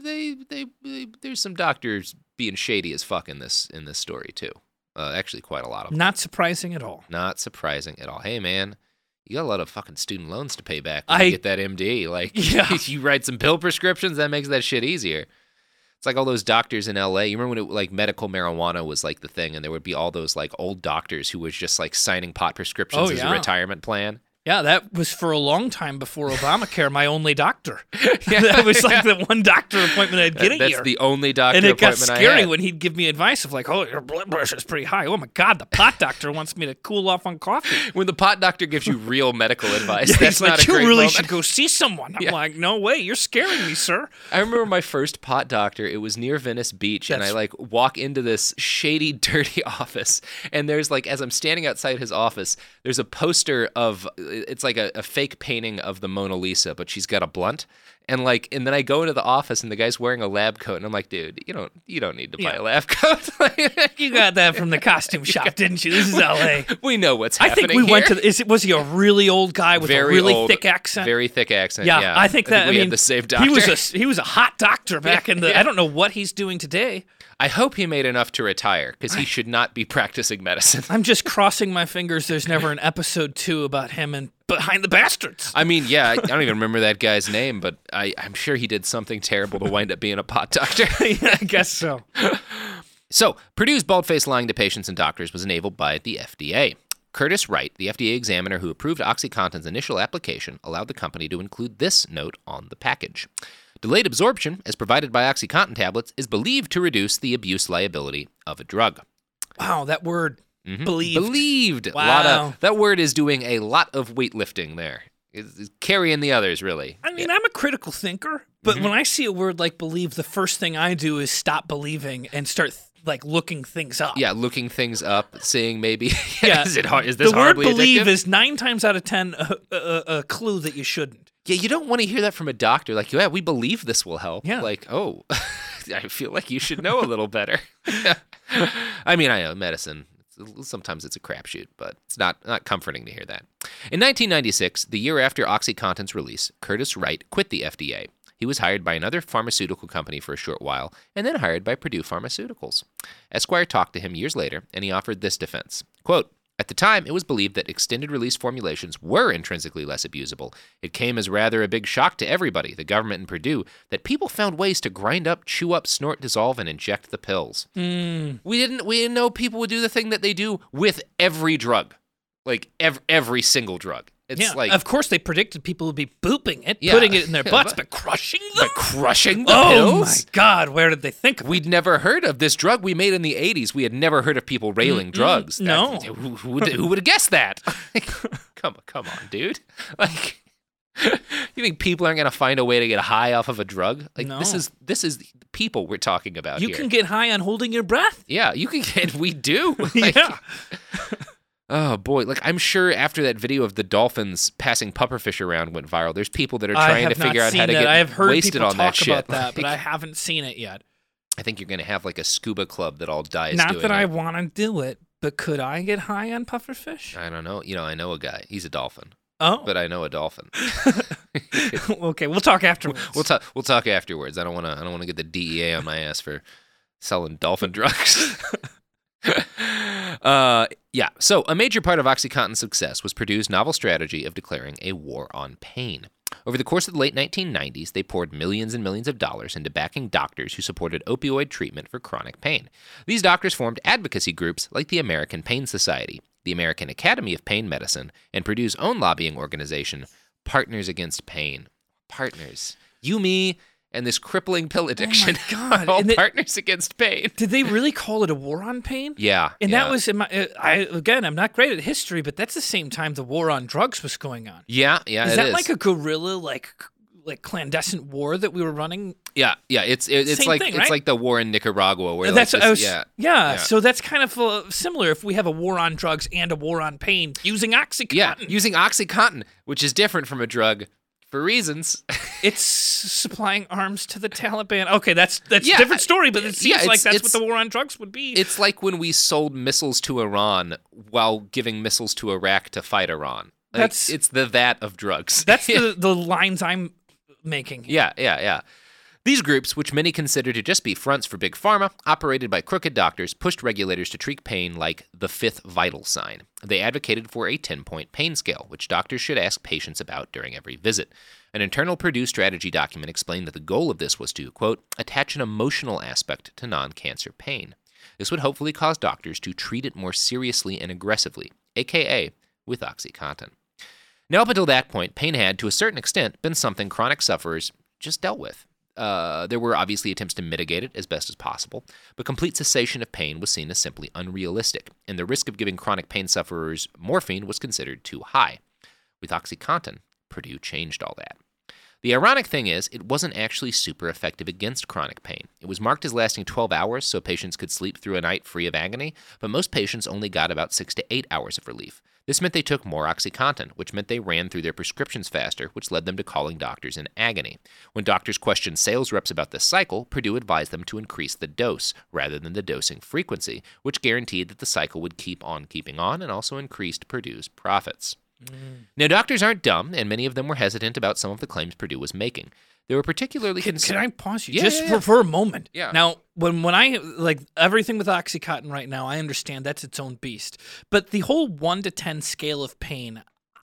there's some doctors being shady as fuck in this story too. Actually, quite a lot of them. Not surprising at all. Not surprising at all. Hey, man, you got a lot of fucking student loans to pay back when you get that MD. Like, you write some pill prescriptions, that makes that shit easier. It's like all those doctors in LA. You remember when medical marijuana was like the thing, and there would be all those like old doctors who was just like signing pot prescriptions as a retirement plan? Yeah, that was for a long time before Obamacare, my only doctor. That was like the one doctor appointment I'd get a year. That's the only doctor appointment I had. And it got scary when he'd give me advice of like, oh, your blood pressure's pretty high. Oh my God, the pot doctor wants me to cool off on coffee. When the pot doctor gives you real medical advice, that's not like, a great you really moment. should go see someone. I'm like, no way, you're scaring me, sir. I remember my first pot doctor. It was near Venice Beach, and I like walk into this shady, dirty office, and there's like, as I'm standing outside his office, there's a poster of, it's like a fake painting of the Mona Lisa, but she's got a blunt. And then I go into the office and the guy's wearing a lab coat, and I'm like, dude, you don't need to buy a lab coat. You got that from the costume shop, didn't you? This is LA. We know what's happening. I think we went to. Was he a really old guy with a really thick accent? Very thick accent. Yeah, I think that. we had the same doctor. He was a hot doctor back in the. I don't know what he's doing today. I hope he made enough to retire, because he should not be practicing medicine. I'm just crossing my fingers there's never an episode 2 about him and Behind the Bastards. I mean, yeah, I don't even remember that guy's name, but I'm sure he did something terrible to wind up being a pot doctor. Yeah, I guess so. So, Purdue's bald-faced lying to patients and doctors was enabled by the FDA. Curtis Wright, the FDA examiner who approved OxyContin's initial application, allowed the company to include this note on the package. Delayed absorption, as provided by OxyContin tablets, is believed to reduce the abuse liability of a drug. Wow, that word, believed. Believed. Wow. That word is doing a lot of weightlifting there. It's carrying the others, really. I mean, I'm a critical thinker, but when I see a word like believe, the first thing I do is stop believing and start looking things up. Yeah, looking things up, seeing maybe, Yeah. Is this The word horribly believe addictive? is 9 times out of 10 a clue that you shouldn't. Yeah, you don't want to hear that from a doctor. Like, yeah, we believe this will help. Yeah. Like, oh, I feel like you should know a little better. I mean, I know medicine. Sometimes it's a crapshoot, but it's not comforting to hear that. In 1996, the year after OxyContin's release, Curtis Wright quit the FDA. He was hired by another pharmaceutical company for a short while, and then hired by Purdue Pharmaceuticals. Esquire talked to him years later, and he offered this defense. Quote, "At the time, it was believed that extended-release formulations were intrinsically less abusable. It came as rather a big shock to everybody, the government and Purdue, that people found ways to grind up, chew up, snort, dissolve, and inject the pills. We didn't know people would do the thing that they do with every drug, like every single drug. It's Yeah, like of course they predicted people would be booping it, Yeah. putting it in their butts, but crushing them? crushing the Oh pills. my God, where did they think of it? We'd never heard of this drug we made in the 80s. We had never heard of people railing drugs. no. Who would have guessed that? Come on, dude. Like, you think people aren't going to find a way to get high off of a drug? Like, No. this is people we're talking about You here. can get high on holding your breath. Yeah, you can get, we do. Like, Yeah. Oh, boy. Like, I'm sure after that video of the dolphins passing pufferfish around went viral, there's people that are I trying have to not figure out seen how to that. get I have heard wasted people on that talk shit. about that, but Like, I haven't seen it yet. I think you're going to have like a scuba club that all dies Not doing that I it. want to do it, but could I get high on pufferfish? I don't know. I know a guy. He's a dolphin, Oh, but I know a dolphin. okay. We'll talk afterwards. We'll talk afterwards. I don't want to get the DEA on my ass for selling dolphin drugs. Yeah. So a major part of OxyContin's success was Purdue's novel strategy of declaring a war on pain. Over the course of the late 1990s, they poured millions and millions of dollars into backing doctors who supported opioid treatment for chronic pain. These doctors formed advocacy groups like the American Pain Society, the American Academy of Pain Medicine, and Purdue's own lobbying organization, Partners Against Pain. Partners. You, me, and this crippling pill addiction. Oh my God. All And partners against pain. Did they really call it a war on pain? Yeah. And yeah. that was, I'm not great at history, but that's the same time the war on drugs was going on. Yeah, Is that like a guerrilla, like clandestine war that we were running? Yeah. It's Same like thing, it's right? like the war in Nicaragua where That's like what I this, was, yeah. So that's kind of similar. If we have a war on drugs and a war on pain using OxyContin, Yeah, using OxyContin, which is different from a drug for reasons. it's supplying arms to the Taliban. Okay, that's Yeah, a different story, but it seems like that's what it's- the war on drugs would be. It's like when we sold missiles to Iran while giving missiles to Iraq to fight Iran. Like, it's the that of drugs. That's the lines I'm making. Yeah. These groups, which many consider to just be fronts for big pharma, operated by crooked doctors, pushed regulators to treat pain like the fifth vital sign. They advocated for a 10-point pain scale, which doctors should ask patients about during every visit. An internal Purdue strategy document explained that the goal of this was to, quote, attach an emotional aspect to non-cancer pain. This would hopefully cause doctors to treat it more seriously and aggressively, aka with OxyContin. Now, up until that point, pain had, to a certain extent, been something chronic sufferers just dealt with. There were obviously attempts to mitigate it as best as possible, but complete cessation of pain was seen as simply unrealistic, and the risk of giving chronic pain sufferers morphine was considered too high. With OxyContin, Purdue changed all that. The ironic thing is, it wasn't actually super effective against chronic pain. It was marked as lasting 12 hours so patients could sleep through a night free of agony, but most patients only got about 6 to 8 hours of relief. This meant they took more OxyContin, which meant they ran through their prescriptions faster, which led them to calling doctors in agony. When doctors questioned sales reps about this cycle, Purdue advised them to increase the dose, rather than the dosing frequency, which guaranteed that the cycle would keep on keeping on and also increased Purdue's profits. Now, doctors aren't dumb, and many of them were hesitant about some of the claims Purdue was making. They were particularly Can I pause you Yeah, just yeah. for a moment? Yeah. Now, when I like everything with OxyContin right now, I understand that's its own beast. But the whole 1 to 10 scale of pain,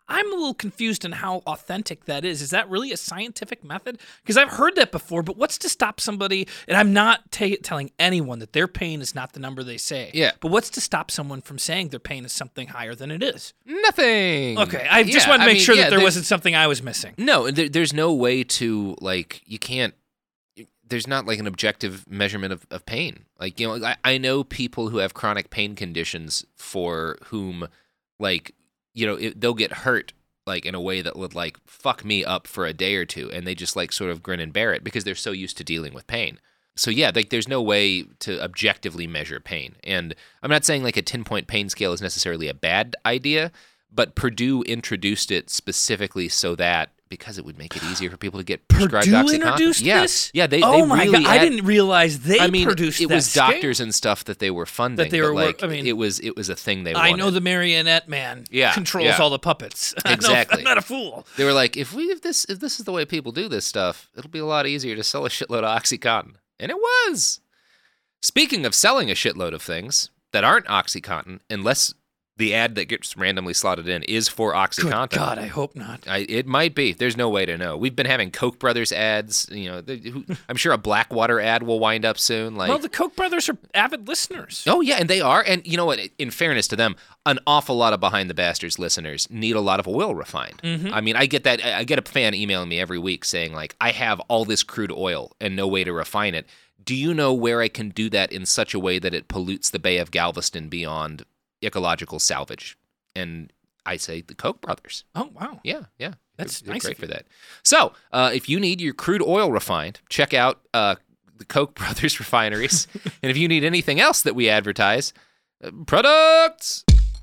I'm a little confused on how authentic that is. Is that really a scientific method? Because I've heard that before, but what's to stop somebody, and I'm not telling anyone that their pain is not the number they say. Yeah. But what's to stop someone from saying their pain is something higher than it is? Nothing. Okay, I just wanted to make sure that there wasn't something I was missing. No, there's no way to, like, you can't, there's not like an objective measurement of pain. Like, you know, I know people who have chronic pain conditions for whom, like, you know, they'll get hurt like in a way that would like fuck me up for a day or two, and they just like sort of grin and bear it because they're so used to dealing with pain. So yeah, like there's no way to objectively measure pain. And I'm not saying like a 10-point pain scale is necessarily a bad idea, but Purdue introduced it specifically so that because it would make it easier for people to get prescribed Purdue OxyContin. introduced this? Yeah, they oh my really God, I didn't realize they produced it that was scale. doctors and stuff that they were funding. That they were, but like, I mean, it was a thing they wanted. I know the marionette man controls all the puppets. Exactly. I'm not a fool. They were like, if this is the way people do this stuff, it'll be a lot easier to sell a shitload of OxyContin. And it was. Speaking of selling a shitload of things that aren't OxyContin, unless the ad that gets randomly slotted in is for OxyContin. Good God, I hope not. It might be. There's no way to know. We've been having Koch brothers ads. You know, I'm sure a Blackwater ad will wind up soon. Like, well, the Koch brothers are avid listeners. Oh yeah, and they are. And you know what? In fairness to them, an awful lot of Behind the Bastards listeners need a lot of oil refined. Mm-hmm. I mean, I get that. I get a fan emailing me every week saying like, I have all this crude oil and no way to refine it. Do you know where I can do that in such a way that it pollutes the Bay of Galveston beyond ecological salvage? And I say the Koch brothers. Oh, wow. Yeah. That's they're nice great of you. for that. So if you need your crude oil refined, check out the Koch brothers refineries. And if you need anything else that we advertise, products.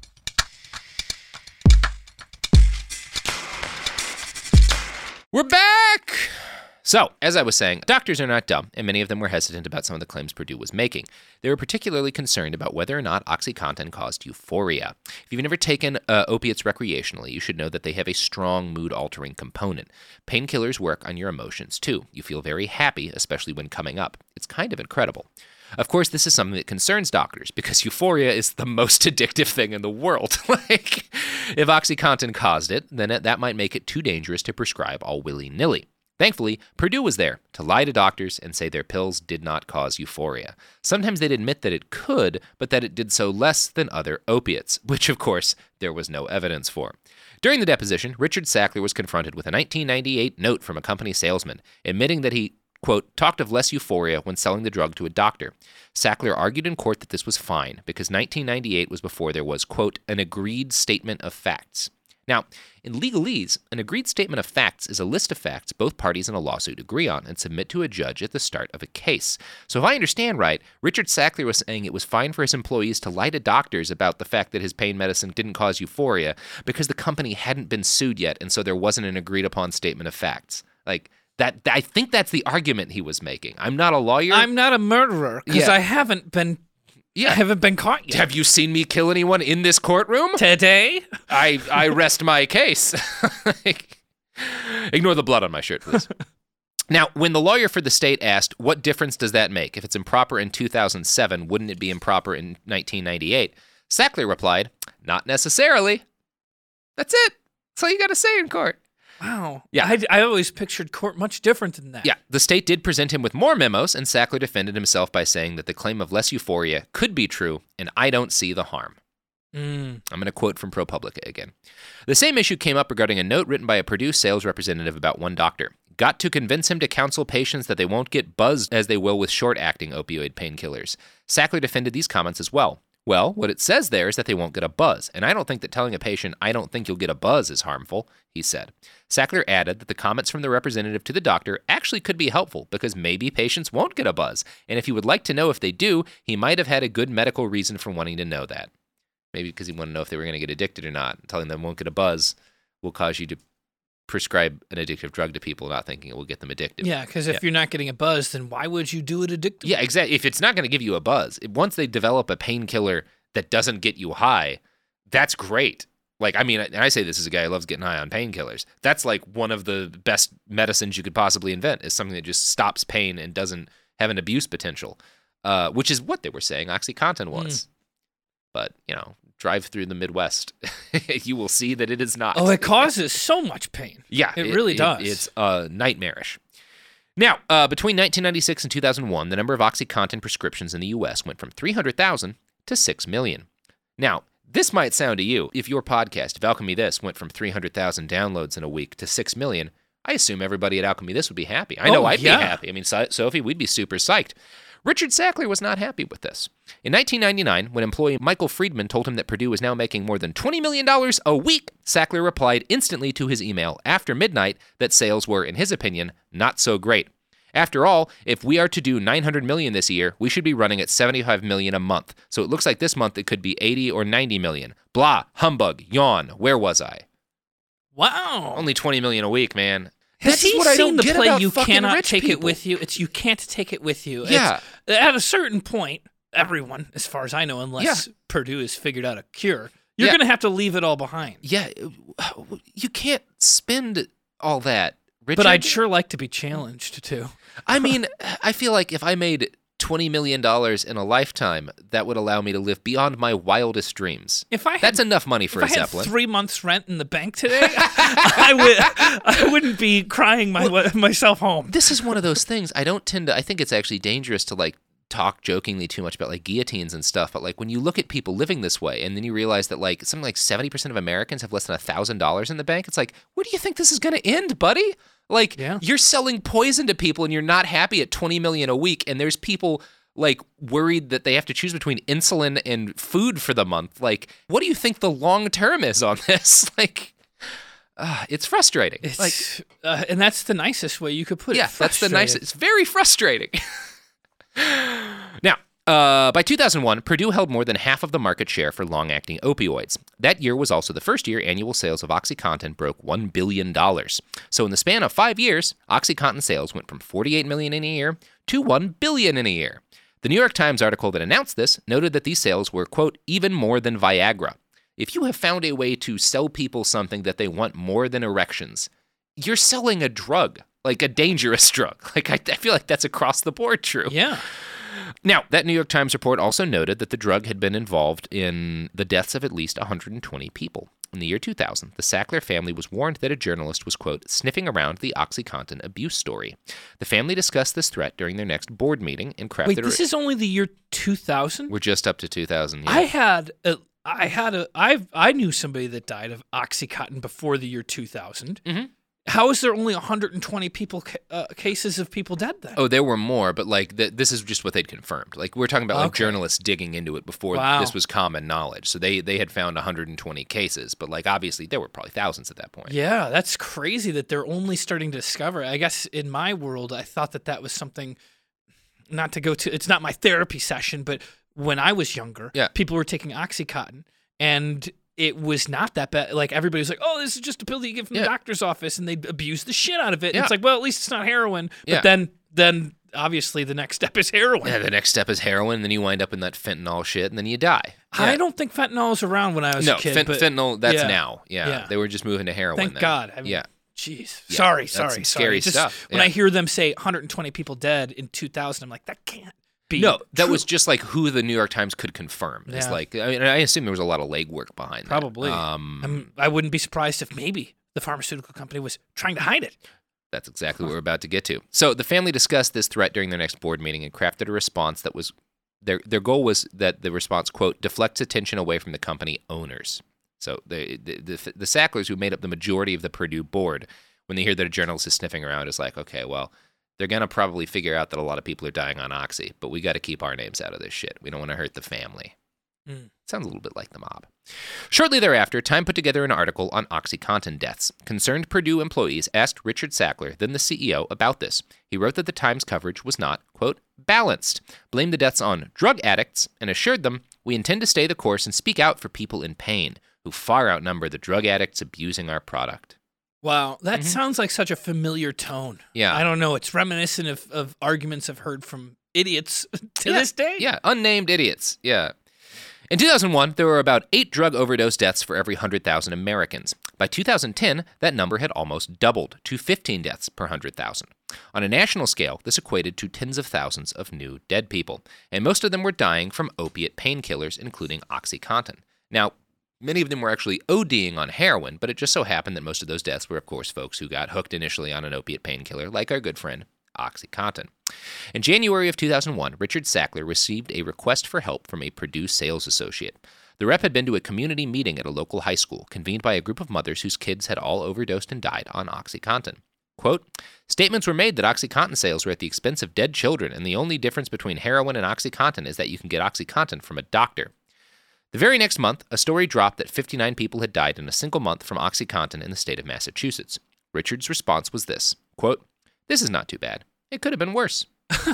We're back. So, as I was saying, doctors are not dumb, and many of them were hesitant about some of the claims Purdue was making. They were particularly concerned about whether or not OxyContin caused euphoria. If you've never taken opiates recreationally, you should know that they have a strong mood-altering component. Painkillers work on your emotions, too. You feel very happy, especially when coming up. It's kind of incredible. Of course, this is something that concerns doctors, because euphoria is the most addictive thing in the world. Like, if OxyContin caused it, then that might make it too dangerous to prescribe all willy-nilly. Thankfully, Purdue was there to lie to doctors and say their pills did not cause euphoria. Sometimes they'd admit that it could, but that it did so less than other opiates, which, of course, there was no evidence for. During the deposition, Richard Sackler was confronted with a 1998 note from a company salesman, admitting that he, quote, talked of less euphoria when selling the drug to a doctor. Sackler argued in court that this was fine, because 1998 was before there was, quote, an agreed statement of facts. Now, in legalese, an agreed statement of facts is a list of facts both parties in a lawsuit agree on and submit to a judge at the start of a case. So if I understand right, Richard Sackler was saying it was fine for his employees to lie to doctors about the fact that his pain medicine didn't cause euphoria because the company hadn't been sued yet, and so there wasn't an agreed upon statement of facts. Like, that, I think that's the argument he was making. I'm not a lawyer. I'm not a murderer, because I haven't been... Yeah. I haven't been caught yet. Have you seen me kill anyone in this courtroom? Today? I rest my case. Ignore the blood on my shirt, please. Now, when the lawyer for the state asked, what difference does that make? If it's improper in 2007, wouldn't it be improper in 1998? Sackler replied, not necessarily. That's it. That's all you got to say in court. Wow. Yeah. I always pictured court much different than that. Yeah, the state did present him with more memos, and Sackler defended himself by saying that the claim of less euphoria could be true, and I don't see the harm. I'm going to quote from ProPublica again. The same issue came up regarding a note written by a Purdue sales representative about one doctor. Got to convince him to counsel patients that they won't get buzzed as they will with short-acting opioid painkillers. Sackler defended these comments as well. Well, what it says there is that they won't get a buzz, and I don't think that telling a patient, I don't think you'll get a buzz is harmful, he said. Sackler added that the comments from the representative to the doctor actually could be helpful because maybe patients won't get a buzz, and if he would like to know if they do, he might have had a good medical reason for wanting to know that. Maybe because he wanted to know if they were going to get addicted or not. Telling them won't get a buzz will cause you to prescribe an addictive drug to people not thinking it will get them addicted. Yeah, because if you're not getting a buzz, then why would you do it addictively? Yeah, exactly. If it's not going to give you a buzz, once they develop a painkiller that doesn't get you high, that's great. Like, I mean, and I say this as a guy who loves getting high on painkillers. That's like one of the best medicines you could possibly invent, is something that just stops pain and doesn't have an abuse potential, which is what they were saying OxyContin was. But, you know, drive through the Midwest. You will see that it is not. Oh, it causes so much pain. Yeah, it really does. It's nightmarish. Now, between 1996 and 2001, the number of OxyContin prescriptions in the U.S. went from 300,000 to 6 million. Now, this might sound to you, if your podcast, if Alchemy This, went from 300,000 downloads in a week to 6 million, I assume everybody at Alchemy This would be happy. I know I'd be happy. I mean, Sophie, we'd be super psyched. Richard Sackler was not happy with this. In 1999, when employee Michael Friedman told him that Purdue was now making more than $20 million a week, Sackler replied instantly to his email after midnight that sales were, in his opinion, not so great. After all, if we are to do $900 million this year, we should be running at $75 million a month. So it looks like this month it could be $80 or $90 million. Blah, humbug, yawn, where was I? Wow. Only $20 million a week, man. Has he seen the play You Cannot Take People. It With You? It's You Can't Take It With You. Yeah. At a certain point, everyone, as far as I know, unless Purdue has figured out a cure, you're going to have to leave it all behind. Yeah, you can't spend all that, Richard. But I'd sure like to be challenged, too. I mean, I feel like if I made $20 million in a lifetime, that would allow me to live beyond my wildest dreams. That's enough money for a Zeppelin. If I had 3 months' rent in the bank today, I wouldn't be crying myself home. This is one of those things I think it's actually dangerous to like talk jokingly too much about like guillotines and stuff, but like when you look at people living this way and then you realize that like something like 70% of Americans have less than $1,000 in the bank, it's like, where do you think this is going to end, buddy? Like, you're selling poison to people and you're not happy at $20 million a week, and there's people like worried that they have to choose between insulin and food for the month. Like, what do you think the long term is on this? Like, it's frustrating. And that's the nicest way you could put it. Yeah, that's the nicest. It's very frustrating. Now, by 2001, Purdue held more than half of the market share for long-acting opioids. That year was also the first year annual sales of OxyContin broke $1 billion. So in the span of 5 years, OxyContin sales went from $48 million in a year to $1 billion in a year. The New York Times article that announced this noted that these sales were, quote, even more than Viagra. If you have found a way to sell people something that they want more than erections, you're selling a drug, like a dangerous drug. Like I feel like that's across the board true. Yeah. Now, that New York Times report also noted that the drug had been involved in the deaths of at least 120 people. In the year 2000, the Sackler family was warned that a journalist was, quote, sniffing around the OxyContin abuse story. The family discussed this threat during their next board meeting and crafted... Wait, this is only the year 2000? We're just up to 2000, yeah. I knew somebody that died of OxyContin before the year 2000. Mm-hmm. How is there only 120 cases of people dead then? Oh, there were more, but like this is just what they'd confirmed. Like we're talking about like journalists digging into it before this was common knowledge. So they had found 120 cases, but like obviously there were probably thousands at that point. Yeah, that's crazy that they're only starting to discover. I guess in my world, I thought that was something. Not to go to. It's not my therapy session, but when I was younger, people were taking OxyContin and it was not that bad. Like everybody was like, "Oh, this is just a pill that you get from the doctor's office," and they abuse the shit out of it. And it's like, well, at least it's not heroin. But then obviously the next step is heroin. Yeah, the next step is heroin. Then you wind up in that fentanyl shit, and then you die. Yeah. I don't think fentanyl was around when I was a kid. Fentanyl. That's now. Yeah, they were just moving to heroin. Thank then. God. I mean, Jeez. Sorry. Scary stuff. When I hear them say 120 people dead in 2000, I'm like, that can't be. No, that true. was just like who the New York Times could confirm. It's like, I mean, I assume there was a lot of legwork behind that. Probably. I wouldn't be surprised if maybe the pharmaceutical company was trying to hide it. That's exactly what we're about to get to. So the family discussed this threat during their next board meeting and crafted a response that was their goal was that the response, quote, deflects attention away from the company owners. So the Sacklers, who made up the majority of the Purdue board, when they hear that a journalist is sniffing around, is like, okay, well, they're going to probably figure out that a lot of people are dying on Oxy, but we got to keep our names out of this shit. We don't want to hurt the family. Sounds a little bit like the mob. Shortly thereafter, Time put together an article on OxyContin deaths. Concerned Purdue employees asked Richard Sackler, then the CEO, about this. He wrote that the Times coverage was not, quote, balanced, blamed the deaths on drug addicts, and assured them, we intend to stay the course and speak out for people in pain who far outnumber the drug addicts abusing our product. Wow, that sounds like such a familiar tone. Yeah. I don't know. It's reminiscent of arguments I've heard from idiots to this day. Yeah, unnamed idiots. Yeah. In 2001, there were about 8 drug overdose deaths for every 100,000 Americans. By 2010, that number had almost doubled to 15 deaths per 100,000. On a national scale, this equated to tens of thousands of new dead people, and most of them were dying from opiate painkillers, including OxyContin. Now, many of them were actually ODing on heroin, but it just so happened that most of those deaths were, of course, folks who got hooked initially on an opiate painkiller, like our good friend OxyContin. In January of 2001, Richard Sackler received a request for help from a Purdue sales associate. The rep had been to a community meeting at a local high school, convened by a group of mothers whose kids had all overdosed and died on OxyContin. Quote, statements were made that OxyContin sales were at the expense of dead children, and the only difference between heroin and OxyContin is that you can get OxyContin from a doctor. The very next month, a story dropped that 59 people had died in a single month from OxyContin in the state of Massachusetts. Richard's response was this, quote, this is not too bad. It could have been worse.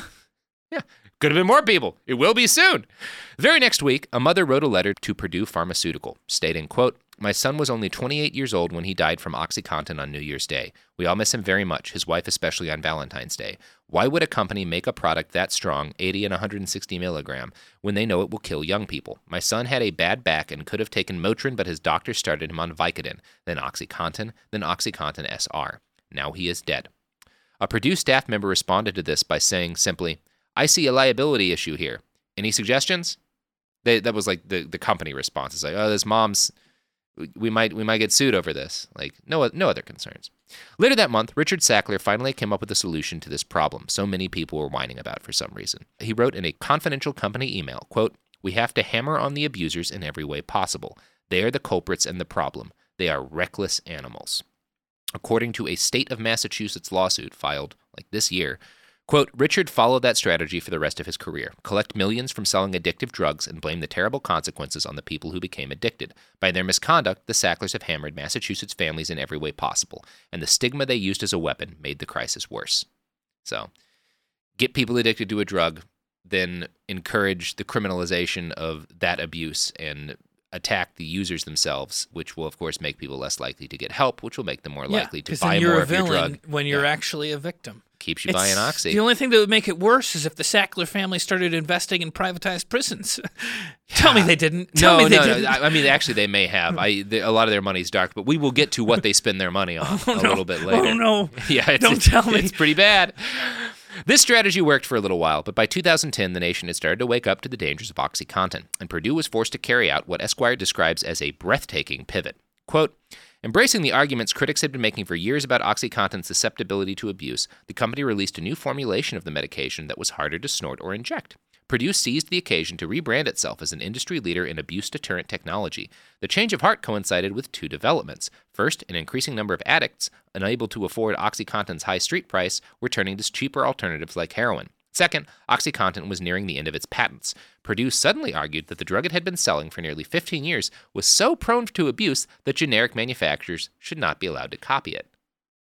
Yeah, could have been more people. It will be soon. The very next week, a mother wrote a letter to Purdue Pharmaceutical, stating, quote, my son was only 28 years old when he died from OxyContin on New Year's Day. We all miss him very much, his wife especially on Valentine's Day. Why would a company make a product that strong, 80 and 160 milligram, when they know it will kill young people? My son had a bad back and could have taken Motrin, but his doctor started him on Vicodin, then OxyContin, then OxyContin SR. Now he is dead. A Purdue staff member responded to this by saying simply, I see a liability issue here. Any suggestions? That was like the company response. It's like, oh, this mom's, we might get sued over this. Like, no other concerns. Later that month, Richard Sackler finally came up with a solution to this problem so many people were whining about for some reason. He wrote in a confidential company email, quote, we have to hammer on the abusers in every way possible. They are the culprits and the problem. They are reckless animals. According to a state of Massachusetts lawsuit filed like this year, quote, Richard followed that strategy for the rest of his career, collect millions from selling addictive drugs and blame the terrible consequences on the people who became addicted. By their misconduct, the Sacklers have hammered Massachusetts families in every way possible, and the stigma they used as a weapon made the crisis worse. So, get people addicted to a drug, then encourage the criminalization of that abuse and attack the users themselves, which will, of course, make people less likely to get help, which will make them more likely to buy more of your drug. When you're actually a victim. Keeps you buying Oxy. The only thing that would make it worse is if the Sackler family started investing in privatized prisons. Tell me they didn't. Tell me they didn't. I mean, actually, they may have. A lot of their money's dark, but we will get to what they spend their money on little bit later. Oh, no. Yeah, Don't tell me. It's pretty bad. This strategy worked for a little while, but by 2010, the nation had started to wake up to the dangers of OxyContin, and Purdue was forced to carry out what Esquire describes as a breathtaking pivot. Quote, embracing the arguments critics had been making for years about OxyContin's susceptibility to abuse, the company released a new formulation of the medication that was harder to snort or inject. Purdue seized the occasion to rebrand itself as an industry leader in abuse-deterrent technology. The change of heart coincided with two developments. First, an increasing number of addicts, unable to afford OxyContin's high street price, were turning to cheaper alternatives like heroin. Second, OxyContin was nearing the end of its patents. Purdue suddenly argued that the drug it had been selling for nearly 15 years was so prone to abuse that generic manufacturers should not be allowed to copy it.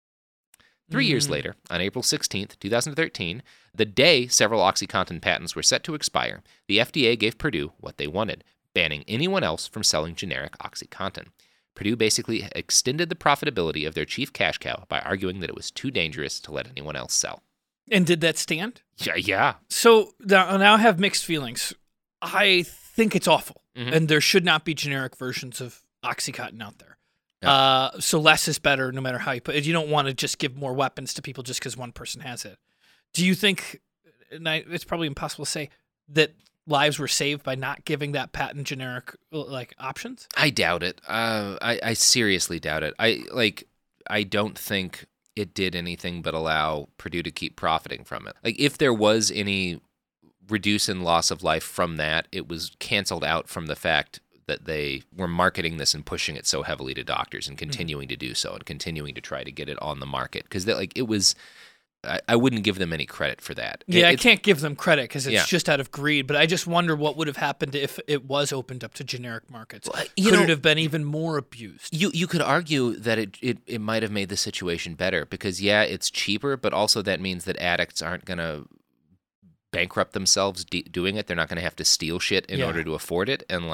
3 years later, on April 16, 2013, the day several OxyContin patents were set to expire, the FDA gave Purdue what they wanted, banning anyone else from selling generic OxyContin. Purdue basically extended the profitability of their chief cash cow by arguing that it was too dangerous to let anyone else sell. And did that stand? Yeah. So now I have mixed feelings. I think it's awful, and there should not be generic versions of OxyContin out there. Yeah. So less is better no matter how you put it. You don't want to just give more weapons to people just because one person has it. Do you think, and it's probably impossible to say, that lives were saved by not giving that patent generic like options? I doubt it. I seriously doubt it. I don't think it did anything but allow Purdue to keep profiting from it. Like, if there was any reduce in loss of life from that, it was canceled out from the fact that they were marketing this and pushing it so heavily to doctors and continuing to do so and continuing to try to get it on the market. Because it was, I wouldn't give them any credit for that. Yeah, I can't give them credit because it's just out of greed. But I just wonder what would have happened if it was opened up to generic markets. Could it have been even more abused? You could argue that it might have made the situation better because, yeah, it's cheaper, but also that means that addicts aren't going to bankrupt themselves doing it. They're not going to have to steal shit in order to afford it. And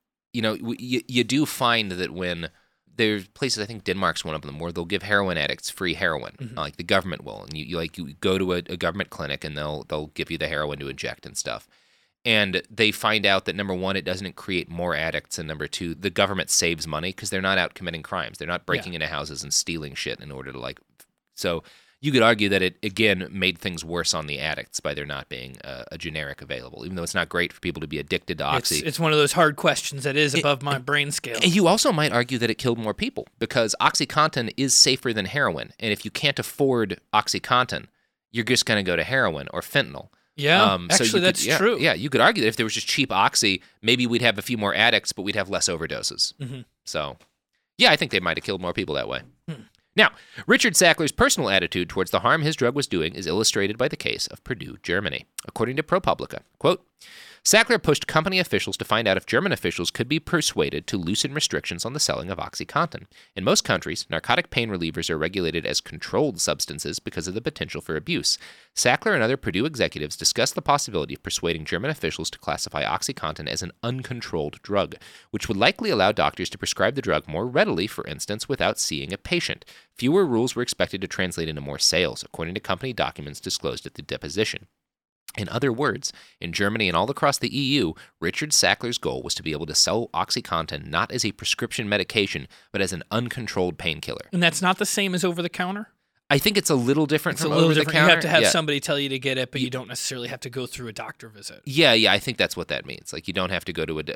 you do find that when there's places, I think Denmark's one of them, where they'll give heroin addicts free heroin, like the government will, and you go to a government clinic and they'll give you the heroin to inject and stuff, and they find out that number one, it doesn't create more addicts, and number two, the government saves money because they're not out committing crimes, they're not breaking into houses and stealing shit in order to so You could argue that it, again, made things worse on the addicts by there not being a generic available, even though it's not great for people to be addicted to Oxy. It's one of those hard questions that is above my brain scale. And you also might argue that it killed more people because OxyContin is safer than heroin. And if you can't afford OxyContin, you're just going to go to heroin or fentanyl. Yeah, actually, that's true. Yeah, you could argue that if there was just cheap Oxy, maybe we'd have a few more addicts, but we'd have less overdoses. Mm-hmm. So, yeah, I think they might have killed more people that way. Now, Richard Sackler's personal attitude towards the harm his drug was doing is illustrated by the case of Purdue, Germany. According to ProPublica, quote, Sackler pushed company officials to find out if German officials could be persuaded to loosen restrictions on the selling of OxyContin. In most countries, narcotic pain relievers are regulated as controlled substances because of the potential for abuse. Sackler and other Purdue executives discussed the possibility of persuading German officials to classify OxyContin as an uncontrolled drug, which would likely allow doctors to prescribe the drug more readily, for instance, without seeing a patient. Fewer rules were expected to translate into more sales, according to company documents disclosed at the deposition. In other words, in Germany and all across the EU, Richard Sackler's goal was to be able to sell OxyContin not as a prescription medication, but as an uncontrolled painkiller. And that's not the same as over-the-counter? I think it's a little different It's from a little over-the-counter. different. You have to have somebody tell you to get it, but you don't necessarily have to go through a doctor visit. Yeah, I think that's what that means. Like, you don't have to go to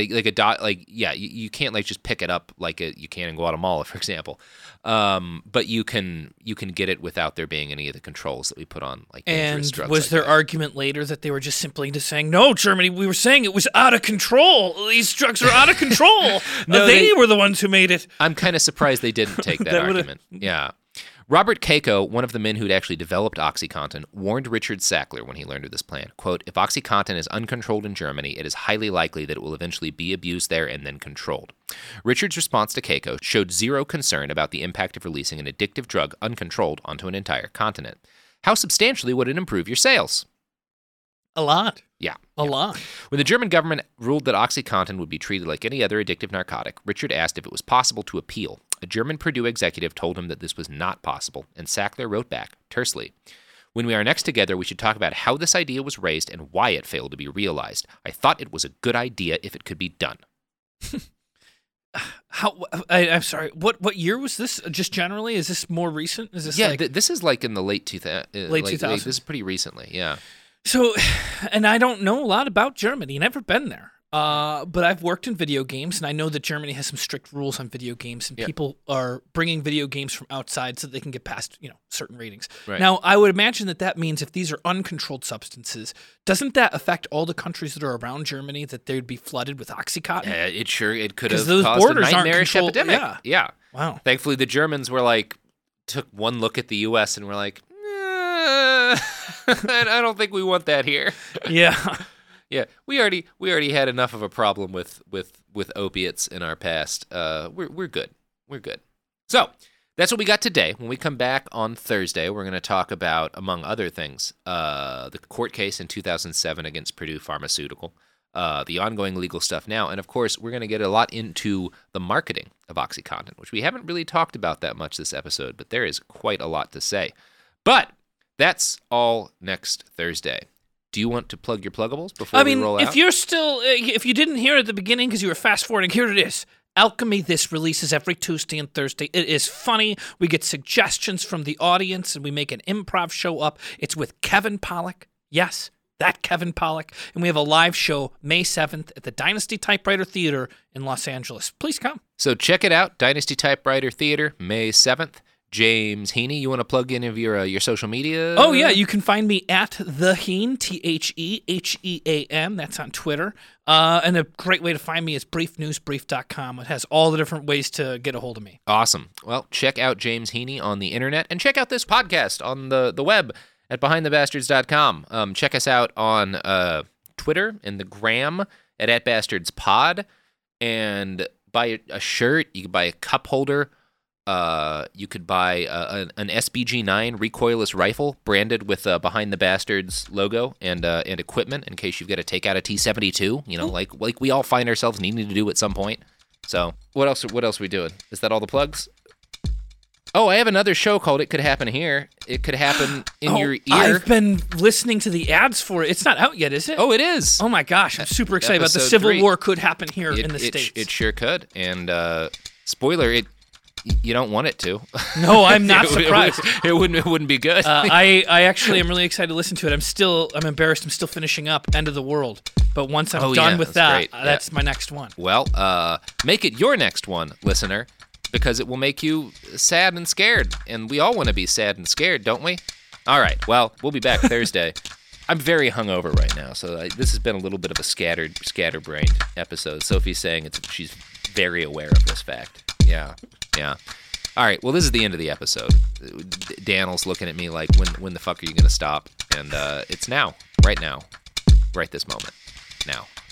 you can't like just pick it up like you can in Guatemala, for example. But you can get it without there being any of the controls that we put on like dangerous drugs. And was their argument later that they were just simply just saying, no, Germany, we were saying it was out of control. These drugs are out of control. No, they were the ones who made it. I'm kind of surprised they didn't take that argument. Yeah. Robert Keiko, one of the men who'd actually developed OxyContin, warned Richard Sackler when he learned of this plan, quote, if OxyContin is uncontrolled in Germany, it is highly likely that it will eventually be abused there and then controlled. Richard's response to Keiko showed zero concern about the impact of releasing an addictive drug uncontrolled onto an entire continent. How substantially would it improve your sales? A lot. Yeah. A lot. When the German government ruled that OxyContin would be treated like any other addictive narcotic, Richard asked if it was possible to appeal. A German Purdue executive told him that this was not possible, and Sackler wrote back, tersely, when we are next together, we should talk about how this idea was raised and why it failed to be realized. I thought it was a good idea if it could be done. I'm sorry. What year was this? Just generally, is this more recent? Is this this is like in the late 2000s. Late 2000s. This is pretty recently. Yeah. So, and I don't know a lot about Germany. Never been there. But I've worked in video games, and I know that Germany has some strict rules on video games, and people are bringing video games from outside so they can get past, certain ratings. Right. Now, I would imagine that means if these are uncontrolled substances, doesn't that affect all the countries that are around Germany, that they would be flooded with OxyContin? Yeah, it could have those caused borders a nightmarish aren't epidemic. Yeah. Yeah. Wow. Thankfully, the Germans were took one look at the U.S. and were like, I don't think we want that here. Yeah. Yeah, we already had enough of a problem with opiates in our past. We're good. We're good. So that's what we got today. When we come back on Thursday, we're going to talk about, among other things, the court case in 2007 against Purdue Pharmaceutical, the ongoing legal stuff now, and of course, we're going to get a lot into the marketing of OxyContin, which we haven't really talked about that much this episode, but there is quite a lot to say. But that's all next Thursday. Do you want to plug your pluggables before we roll out? If you're still, if you didn't hear it at the beginning because you were fast forwarding, here it is. Alchemy This releases every Tuesday and Thursday. It is funny. We get suggestions from the audience, and we make an improv show up. It's with Kevin Pollak. Yes, that Kevin Pollak. And we have a live show May 7th at the Dynasty Typewriter Theater in Los Angeles. Please come. So check it out, Dynasty Typewriter Theater, May 7th. James Heaney, you want to plug in of your social media? Oh, yeah. You can find me at The Hean, TheHean. That's on Twitter. And a great way to find me is briefnewsbrief.com. It has all the different ways to get a hold of me. Awesome. Well, check out James Heaney on the internet, and check out this podcast on the web at BehindTheBastards.com. Check us out on Twitter and the gram at @BastardsPod, and buy a shirt. You can buy a cup holder. You could buy an SBG9 recoilless rifle branded with Behind the Bastards logo and equipment in case you've got to take out a T-72. Like we all find ourselves needing to do at some point. So what else are we doing? Is that all the plugs? Oh, I have another show called It Could Happen Here. It could happen in your ear. I've been listening to the ads for it. It's not out yet, is it? Oh, it is. Oh my gosh, I'm super excited about the Civil War could happen here in the States. It sure could. And spoiler, You don't want it to. No, I'm not surprised. It wouldn't be good. I actually am really excited to listen to it. I'm embarrassed. I'm still finishing up End of the World. But once I'm done with that, that's my next one. Well, make it your next one, listener, because it will make you sad and scared. And we all want to be sad and scared, don't we? All right. Well, we'll be back Thursday. I'm very hungover right now, so this has been a little bit of a scatterbrained episode. Sophie's saying she's very aware of this fact. Yeah. All right, well, this is the end of the episode. Daniel's looking at me like, when the fuck are you going to stop? And it's now, right this moment, now.